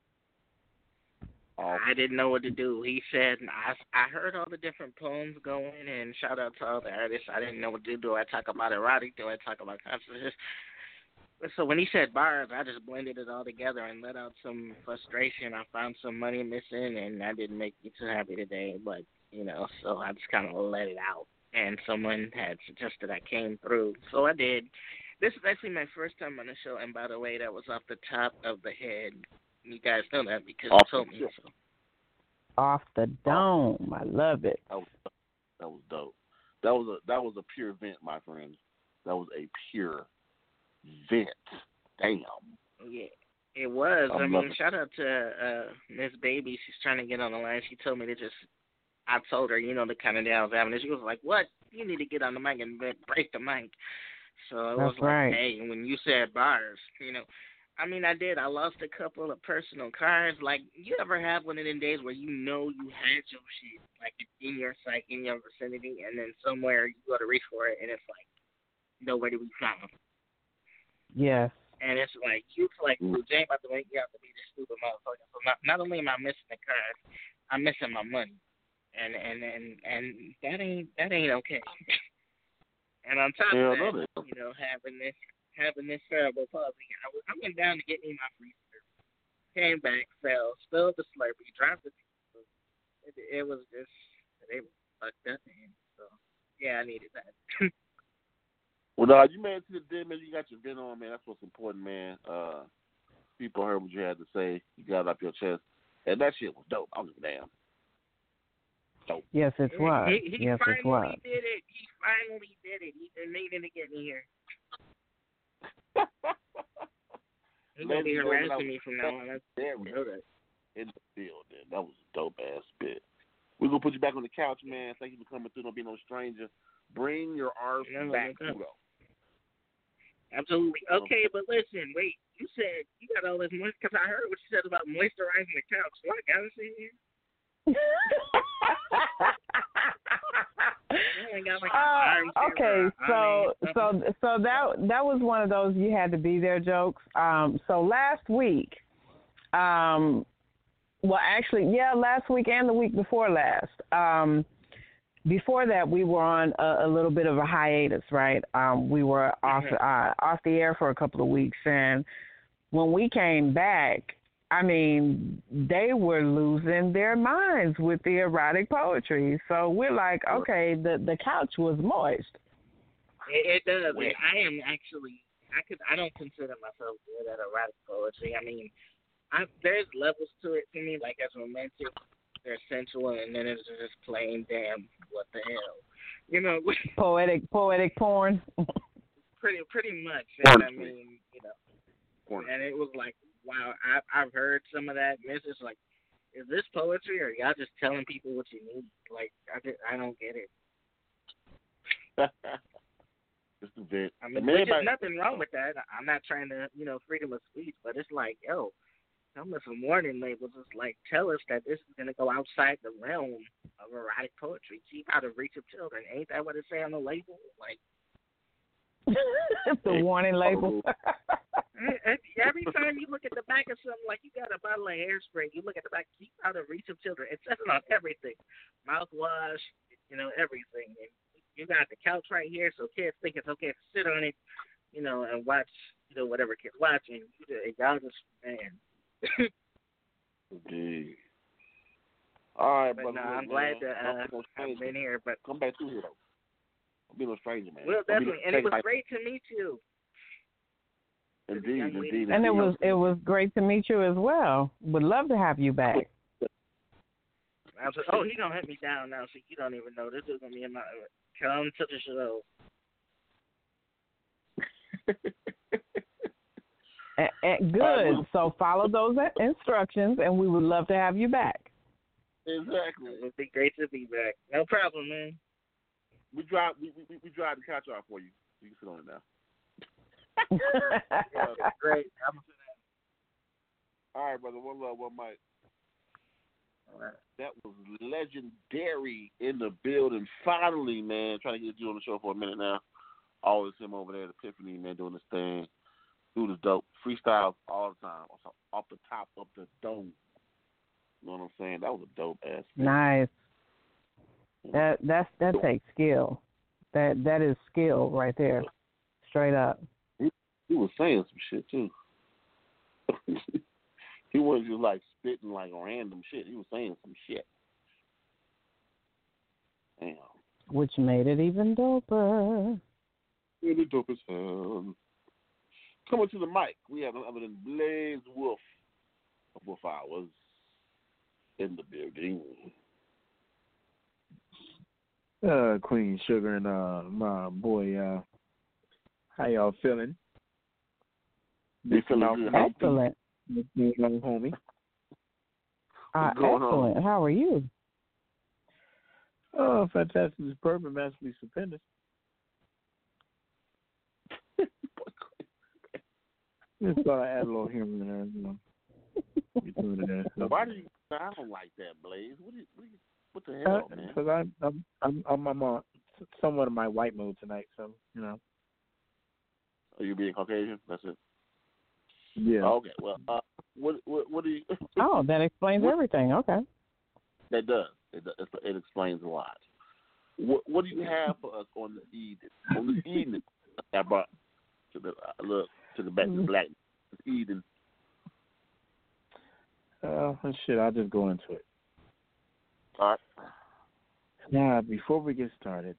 I didn't know what to do. He said, I, I heard all the different poems going, and shout out to all the artists. I didn't know what to do. Do I talk about erotic? Do I talk about consciousness? So when he said bars, I just blended it all together and let out some frustration. I found some money missing, and that didn't make me too happy today. But, you know, so I just kind of let it out. and someone had suggested I came through, so I did. This is actually my first time on the show, and by the way, that was off the top of the head. You guys know that because Off you told me the- so. Off the dome. I love it. That was that was dope. That was a that was a pure vent, my friend. That was a pure vent. Damn. Yeah, it was. I'm I mean, loving it. shout out to uh, Miss Baby. She's trying to get on the line. She told me to just. I told her, you know, the kind of day I was having. She was like, "What? You need to get on the mic and break the mic." So it was That's like, right. hey, when you said bars, you know, I mean, I did. I lost a couple of personal cards. Like, you ever have one of them days where you know you had your shit, like, in your sight, in your vicinity, and then somewhere you go to reach for it, and it's like, nowhere to be found. Yes. And it's like, you feel like, mm. Jay about to make you out to be this stupid motherfucker. So not, not only am I missing the cards, I'm missing my money. And, and, and, and that ain't, that ain't okay. And on top Hell of that, no, you know, having this having this cerebral palsy, I, was, I went down to get me my free Slurpee. Came back, fell, spilled the Slurpee, dropped the it, it was just, they fucked up. And so, yeah, I needed that. Well, no, you made it to the den, man. You got your vent on, man. That's what's important, man. Uh, people heard what you had to say. You got it up your chest. And that shit was dope. I was damn. Dope. Yes, it was. He, he yes, it was. finally did it. He finally did it. He's been needing to get me here. He's going to be harassing me from now on. That's that. In the building. That was a dope ass bit. We're going to put you back on the couch, man. Thank you for coming through. Don't be no stranger. Bring your arms No, back, no, no. Kudo. Absolutely. Okay, but listen, wait. You said you got all this moist, because I heard what you said about moisturizing the couch. So I got to see you. uh, okay, so so so that that was one of those you had to be there jokes. Um, so last week, um, well, actually, yeah, last week and the week before last. Um, before that, we were on a, a little bit of a hiatus, right? Um, we were off uh, off the air for a couple of weeks, and when we came back, I mean, they were losing their minds with the erotic poetry. So we're like, okay, the, the couch was moist. It, it does. It, I am actually, I could, I don't consider myself good at erotic poetry. I mean, I, there's levels to it to me, like as romantic, there's sensual, and then it's just plain damn, what the hell, you know? Poetic, poetic porn. pretty, pretty much. And I mean, you know, porn. And it was like, wow, I, I've heard some of that. And it's just like, is this poetry, or y'all just telling people what you need? Like, I just, I don't get it. Just a bit. I mean, there's nothing wrong with that. I'm not trying to, you know, freedom of speech, but it's like, yo, some of some warning labels is like, tell us that this is gonna go outside the realm of erotic poetry. Keep out of reach of children. Ain't that what it say on the label? Like. The warning label. Every time you look at the back of something, like you got a bottle of hairspray, you look at the back, keep out of reach of children. It says it on everything. Mouthwash, you know, everything. And you got the couch right here, so kids think it's okay to sit on it, you know, and watch, you know, whatever kids watching. Y'all just, man. Indeed. All right, but brother. No, I'm man. glad to uh, have been here. But come back through here, though. Don't be no stranger, man. Well, definitely, and it was great to meet you. Indeed, indeed, and indeed. it was it was great to meet you as well. Would love to have you back. Oh, he gonna hit me down now, so you don't even know. This is gonna be in my come to the show. and, and good. So follow those instructions, and we would love to have you back. Exactly. It would be great to be back. No problem, man. We drive we we, we drive the couch off for you. You can sit on it now. Yeah, great. I'm All right, brother. One love, one mic. All right. That was legendary in the building. Finally, man. Trying to get you on the show for a minute now. Always him over there at Epiphany, man, doing this thing. Dude is dope. Freestyles all the time. Off the top of the dome. You know what I'm saying? That was a dope ass. Nice. That that's that takes skill. That that is skill right there. Straight up. He, he was saying some shit too. He wasn't just like spitting like random shit. He was saying some shit. Damn. which made it even doper. Really dope as hell. Coming to the mic, we have none other than Blaze Wolf of Wolf Hours in the building. Uh, Queen Sugar and uh, my boy, uh, how y'all feeling? You feeling good? Excellent. Young homie. Uh, excellent. On? How are you? Oh, fantastic, superb, and massively stupendous. Just thought I add a little humor in there, you know. You doing it there, so. Why do you sound like that, Blaze? What, you, what, you, what the hell, uh, man? Because I'm I'm I'm I'm, I'm uh, somewhat in my white mood tonight, so you know. Are you being Caucasian? That's it. Yeah. Okay. Well, uh, what what what do you? Oh, that explains what, everything. Okay. That does. It does. It explains a lot. What what do you have for us on the evening? On the evening, I brought to the uh, look to the back to the black evening. Uh, shit, I'll just go into it. All right. Now, before we get started,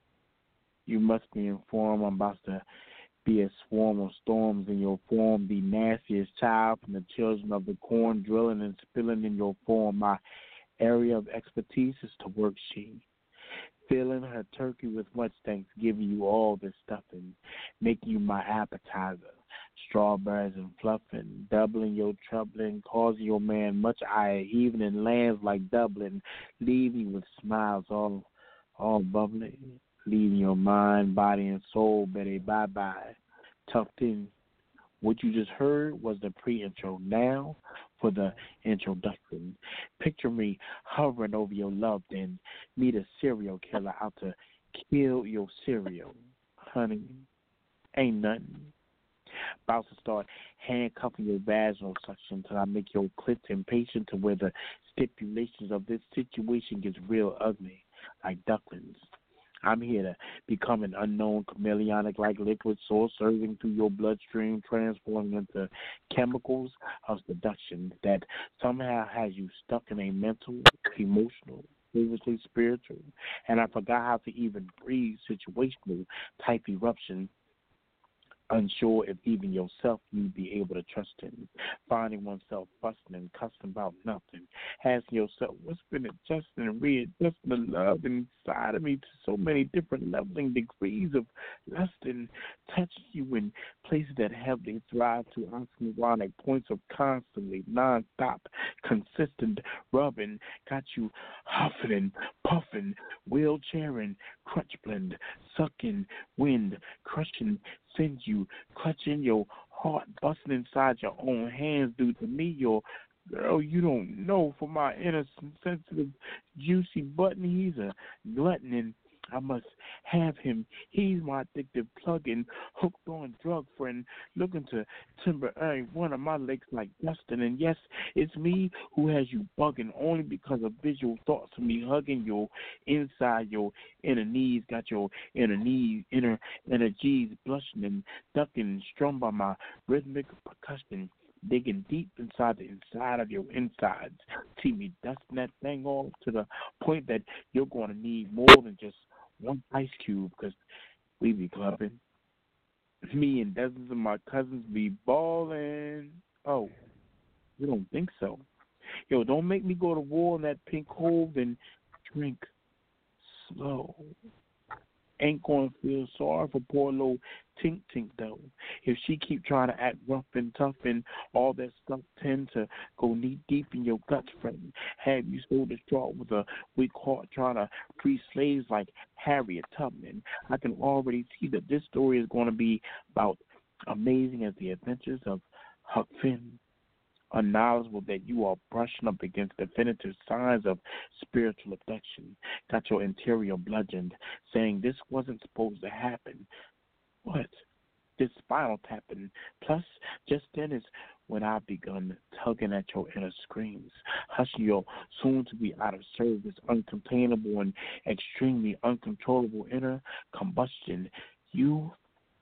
you must be informed I'm about to be a swarm of storms in your form, the nastiest child from the children of the corn, drilling and spilling in your form. My area of expertise is to work she. Filling her turkey with much thanks, giving you all this stuffing, making you my appetizer. Strawberries and fluffing, doubling your troubling, causing your man much ire, even in lands like Dublin, leaving with smiles all all bubbly, leaving your mind, body, and soul, Betty, bye-bye, tucked in. What you just heard was the pre-intro. Now for the introduction. Picture me hovering over your loved and meet a serial killer out to kill your cereal. Honey, ain't nothing. About to start handcuffing your vaginal suction until I make your clit impatient to where the stipulations of this situation gets real ugly, like ducklings. I'm here to become an unknown chameleonic-like liquid source surging through your bloodstream, transforming into chemicals of seduction that somehow has you stuck in a mental, emotional, physically spiritual, and I forgot how to even breathe situational type eruption. Unsure if even yourself you'd be able to trust in, finding oneself fussing and cussing about nothing, asking yourself what's been adjusting and readjusting the love inside of me to so many different leveling degrees of lust and touching you in places that have they thrive to oxymoronic points of constantly, non-stop, consistent rubbing, got you huffing and puffing, wheelchairing, crutch blend, sucking, wind, crushing, send you clutching your heart, busting inside your own hands, due to me, your girl, you don't know. For my innocent, sensitive, juicy button, he's a glutton, and I must have him. He's my addictive plug-in, hooked on drug friend, looking to timber every one of my legs like Dustin. And yes, it's me who has you bugging only because of visual thoughts of me hugging your inside, your inner knees, got your inner knees, inner energies blushing and ducking and strummed by my rhythmic percussion. Digging deep inside the inside of your insides. See me dusting that thing off to the point that you're going to need more than just one ice cube, because we be clubbing. Me and dozens of my cousins be balling. Oh, you don't think so? Yo, don't make me go to war in that pink hole, then drink slow. Ain't gonna feel sorry for poor little Tink Tink though. If she keep trying to act rough and tough and all that stuff tend to go knee deep in your guts, friend. Have you so distraught with a weak heart trying to free slaves like Harriet Tubman. I can already see that this story is going to be about amazing as the adventures of Huck Finn. Unknowledgeable that you are brushing up against definitive signs of spiritual abduction. Got your interior bludgeoned, saying this wasn't supposed to happen. What? This spinal tapping. Plus, just then is when I've begun tugging at your inner screams, hushing your soon-to-be out of service, uncontainable and extremely uncontrollable inner combustion. You,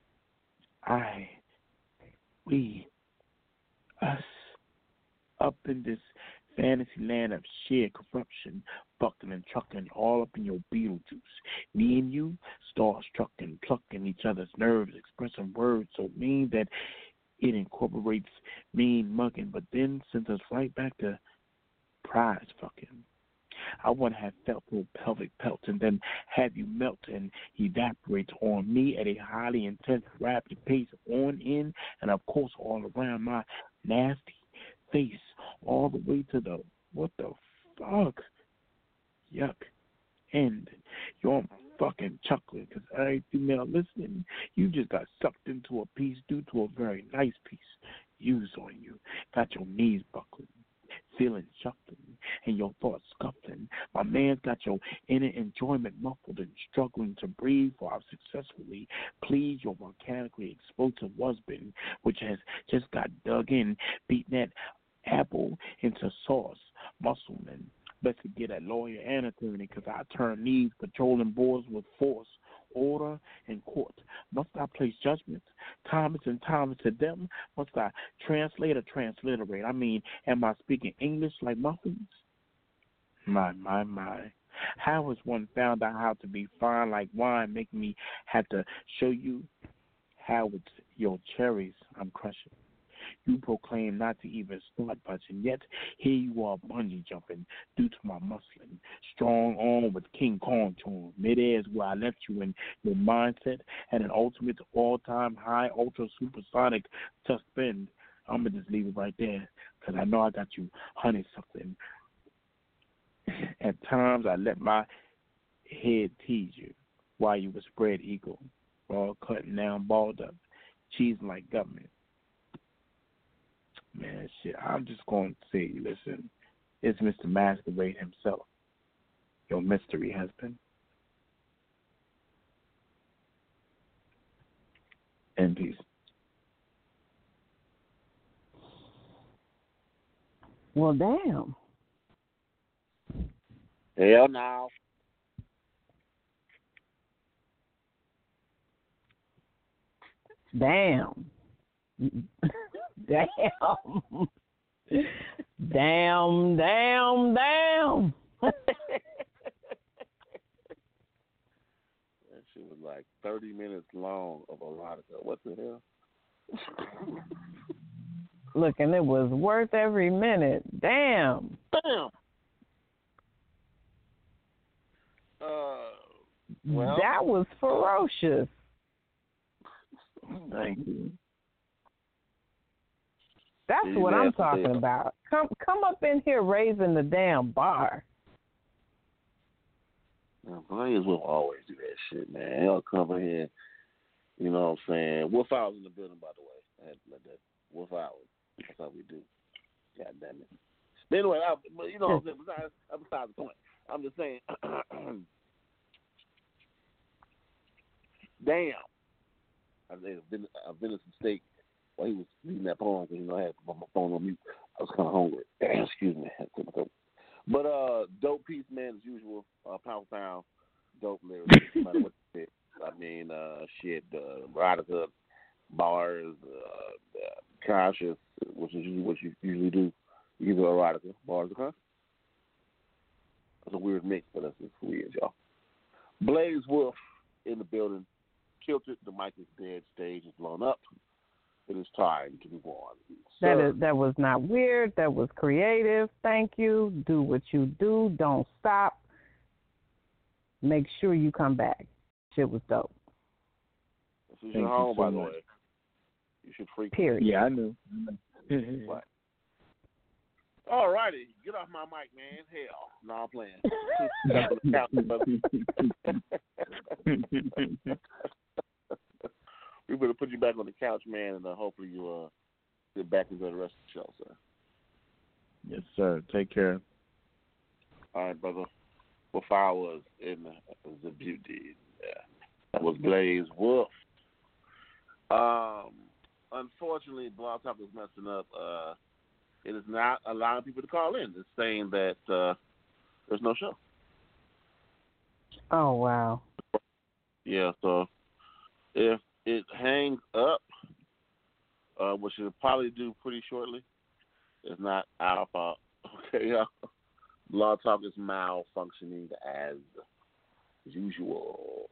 I, we, us, up in this fantasy land of sheer corruption, bucking and trucking all up in your Beetlejuice. Me and you, starstruck and plucking each other's nerves, expressing words so mean that it incorporates mean mugging, but then sends us right back to prize fucking. I want to have felt your pelvic pelt and then have you melt and evaporate on me at a highly intense, rapid pace on in and, of course, all around my nasty face all the way to the, what the fuck? Yuck. End. You're fucking chuckling because every female listening, you just got sucked into a piece due to a very nice piece used on you. Got your knees buckling, feeling shuffling, and your thoughts scuffling. My man's got your inner enjoyment muffled and struggling to breathe while I've successfully pleased your volcanically explosive husband, which has just got dug in, beating that apple into sauce, muscleman. Best to get a lawyer and attorney because I turn these patrolling boards with force, order, and court. Must I place judgments, Thomas and Thomas to them? Must I translate or transliterate? I mean, am I speaking English like muffins? My, my, my. How has one found out how to be fine like wine, making me have to show you how it's your cherries I'm crushing? You proclaim not to even start budging, yet here you are bungee jumping due to my muscling. Strong on with King Kong tune. Mid-air is where I left you in your mindset at an ultimate all-time high, ultra supersonic suspend. I'm going to just leave it right there because I know I got you honeysuckling. At times I let my head tease you while you were spread eagle, all cutting down, balled up, cheesing like government. Man, shit, I'm just going to say, listen, it's Mister Masquerade himself, your mystery husband. And peace. Well, damn. Hell no. Damn. Damn. Damn, damn, damn. That shit was like thirty minutes long of erotica. What the hell? Look, and it was worth every minute. Damn. Damn. Uh, well, that was ferocious. Thank you. That's you what I'm to talking say. about. Come come up in here raising the damn bar. Now, Blaze will always do that shit, man. He'll come in here, you know what I'm saying? Wolf Hours in the building, by the way. I had to let that Wolf Hours. That's how we do. God damn it. But anyway, I, but you know what I'm saying? Besides, besides the point. I'm just saying, damn. I made a venison steak while he was reading that poem because, you know, I had to put my phone on mute. I was kind of hungry. Excuse me. I had to put my phone. But uh, dope piece, man, as usual. Uh, pound for pound, dope lyrics, no matter what you say. I mean, uh, shit, uh, erotica, bars, uh, uh, conscious, which is usually what you usually do. Either erotica, bars, or conscious. That's a weird mix, but that's just who he is, y'all. Blaze Wolf in the building. Kilted. The mic is dead. Stage is blown up. It is time to move on. That Sir. is that was not weird. That was creative. Thank you. Do what you do. Don't stop. Make sure you come back. Shit was dope. This is your home, so by the much. way. You should freak. Period. Yeah, I knew. What? All righty. Get off my mic, man. Hell. No, I'm playing. We better put you back on the couch, man, and uh, hopefully you uh, sit back and enjoy the rest of the show, sir. Yes, sir. Take care. All right, brother. Before I was in the, the beauty, yeah. That was Blaze Wolf. Um, unfortunately, Blog Talk is messing up. Uh, it is not allowing people to call in. It's saying that uh, there's no show. Oh wow. Yeah, so if it hangs up, uh, which it'll probably do pretty shortly, it's not our fault. Okay, y'all. Blog Talk is malfunctioning as usual.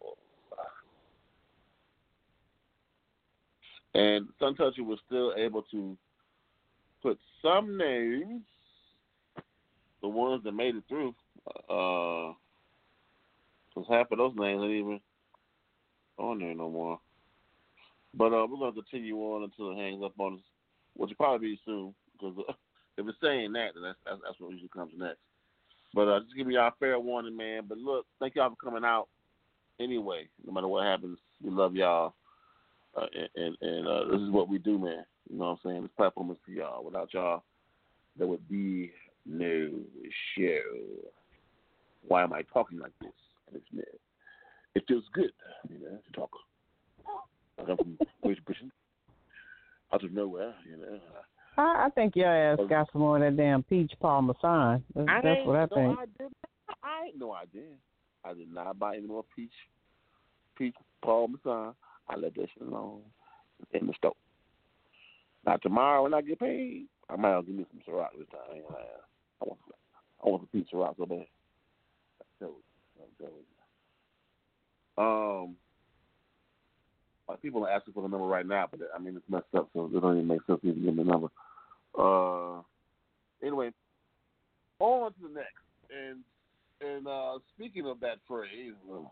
And Sun Toucher was still able to put some names, the ones that made it through, because uh, half of those names ain't even on there no more. But uh, we're going to continue on until it hangs up on us, which will probably be soon, because uh, if it's saying that, then that's, that's, that's what usually comes next. But uh, just give me y'all fair warning, man. But look, thank y'all for coming out anyway. No matter what happens, we love y'all. Uh, and and, and uh, this is what we do, man. You know what I'm saying? This platform is for y'all. Without y'all, there would be no show. Why am I talking like this? It feels good, you know, to talk. I come from Great Britain, out of nowhere, you know. I, I think your ass got some more of that damn peach parmesan. That's, I that's what I no, think. I, did, I ain't no idea. I did not buy any more peach, peach parmesan. I let that shit alone in the store. Now tomorrow when I get paid, I might give me some Ciroc this time. I, ain't lying. I want, I want some peach Ciroc so bad. So, so, um, like people are asking for the number right now, but I mean it's messed up, so it doesn't even make sense to even give me the number. Uh, anyway, on to the next. And and uh, speaking of that phrase.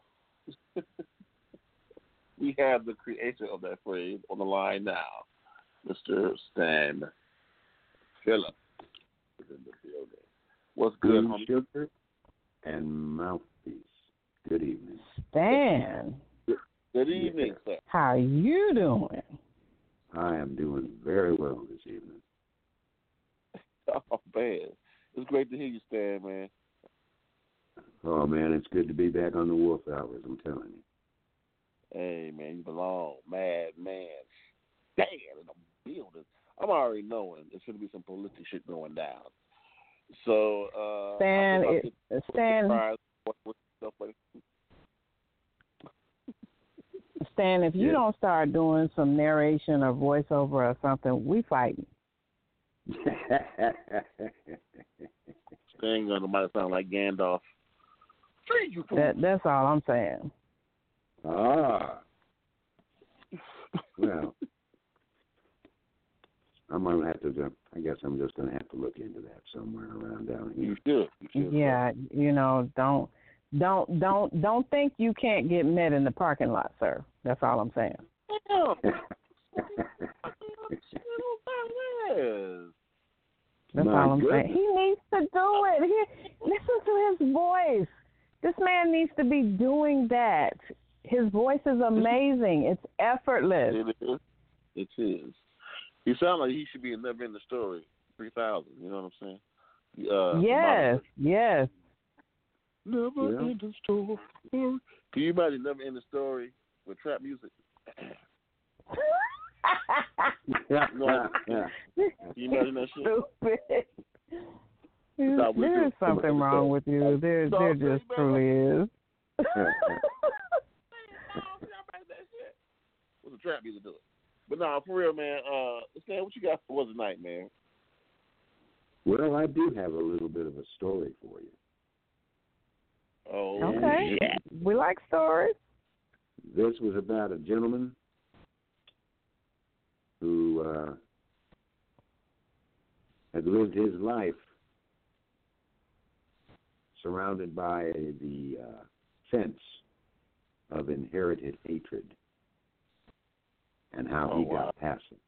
We have the creator of that phrase on the line now, Mister Stan Phillips is in the building. What's good, homie? Sugar and mouthpiece. Good evening. Stan. Good, good evening, yeah. sir. How you doing? I am doing very well this evening. Oh, man. It's great to hear you, Stan, man. Oh, man, it's good to be back on the Wolf Hours, I'm telling you. Hey, man, you belong. Mad man. Stan in the building. I'm already knowing there's going to be some political shit going down. So, uh... Stan, it, Stan... What, what stuff, Stan, if you yeah. don't start doing some narration or voiceover or something, we fighting. Stan gonna might sound like Gandalf. That, that's all I'm saying. Ah. Well, I'm gonna have to. I guess I'm just gonna have to look into that somewhere around down here. You should. You should yeah, you know, don't, don't, don't, don't think you can't get met in the parking lot, sir. That's all I'm saying. That's My all I'm goodness. saying. He needs to do it. He, listen to his voice. This man needs to be doing that. His voice is amazing. It's effortless. It is. It is. He sounds like he should be in Never Ending Story three thousand. You know what I'm saying? Uh, yes, yes. Never yeah. Ending Story. Can you imagine Never Ending Story with trap music? no, Can you imagine that shit? Stupid. There, there is something wrong with you. There, there just truly is. What's the trap music doing? But no, for real, man. Uh, Stan, what you got for us tonight, man? Well, I do have a little bit of a story for you. Oh, okay. Yeah. We like stories. This was about a gentleman who uh, had lived his life surrounded by the uh, fence of inherited hatred, and how oh, he wow. got past it.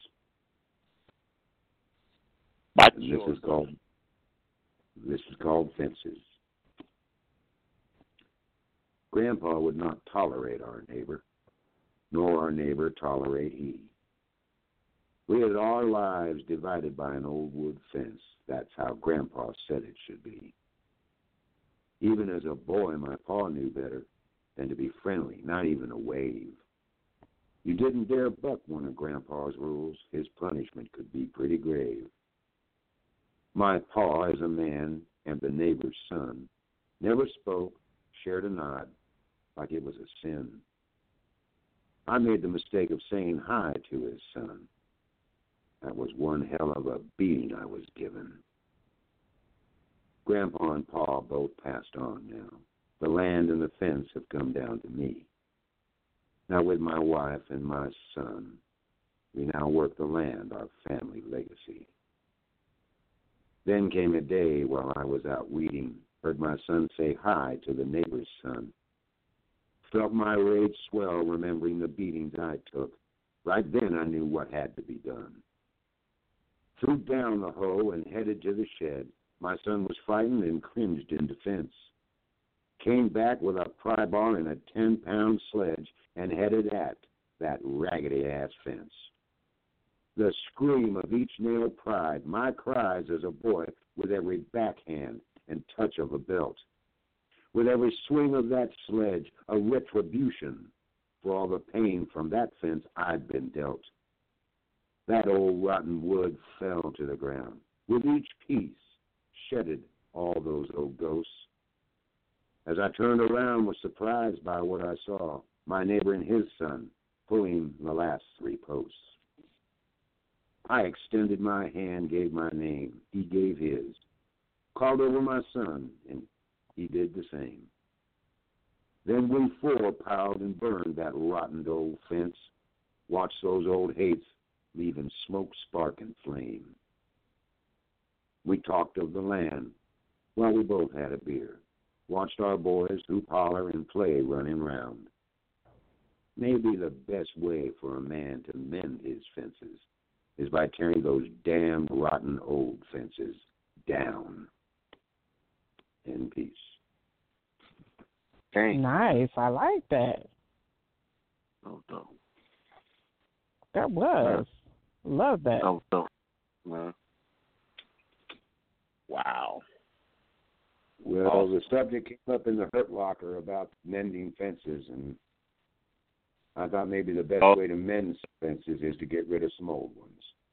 And this is called this is called fences. Grandpa would not tolerate our neighbor, nor our neighbor tolerate he. We had our lives divided by an old wood fence. That's how Grandpa said it should be. Even as a boy, my pa knew better than to be friendly, not even a wave. You didn't dare buck one of Grandpa's rules. His punishment could be pretty grave. My pa, as a man and the neighbor's son, never spoke, shared a nod, like it was a sin. I made the mistake of saying hi to his son. That was one hell of a beating I was given. Grandpa and Pa both passed on now. The land and the fence have come down to me. Now with my wife and my son, we now work the land, our family legacy. Then came a day while I was out weeding, heard my son say hi to the neighbor's son. Felt my rage swell remembering the beatings I took. Right then I knew what had to be done. Threw down the hoe and headed to the shed. My son was frightened and cringed in defense. Came back with a pry bar and a ten-pound sledge and headed at that raggedy-ass fence. The scream of each nail pried, my cries as a boy with every backhand and touch of a belt. With every swing of that sledge, a retribution for all the pain from that fence I'd been dealt. That old rotten wood fell to the ground. With each piece, shedded all those old ghosts. As I turned around, was surprised by what I saw, my neighbor and his son pulling the last three posts. I extended my hand, gave my name. He gave his. Called over my son, and he did the same. Then we four piled and burned that rotten old fence, watched those old hates leaving smoke, spark, and flame. We talked of the land while we both had a beer, watched our boys hoop, holler, and play running round. Maybe the best way for a man to mend his fences is by tearing those damned rotten old fences down. In peace. Dang. Nice. I like that. Oh, no. That was. Yeah. Love that. Oh, no. No. Wow. Well, oh. the subject came up in the Hurt Locker about mending fences, and I thought maybe the best oh. way to mend fences is to get rid of some old ones.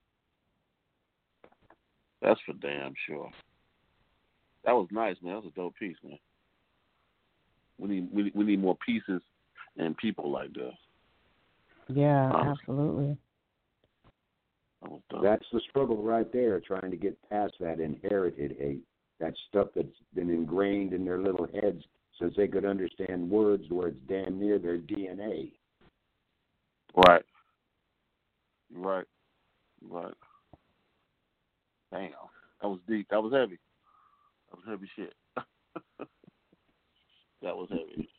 That's for damn sure. That was nice, man. That was a dope piece, man. We need we, we need more pieces and people like that. Yeah, um, absolutely. That that's the struggle right there, trying to get past that inherited hate, that stuff that's been ingrained in their little heads since they could understand words where it's damn near their D N A. Right. Right. Right. Damn. That was deep. That was heavy. That was heavy shit. That was heavy.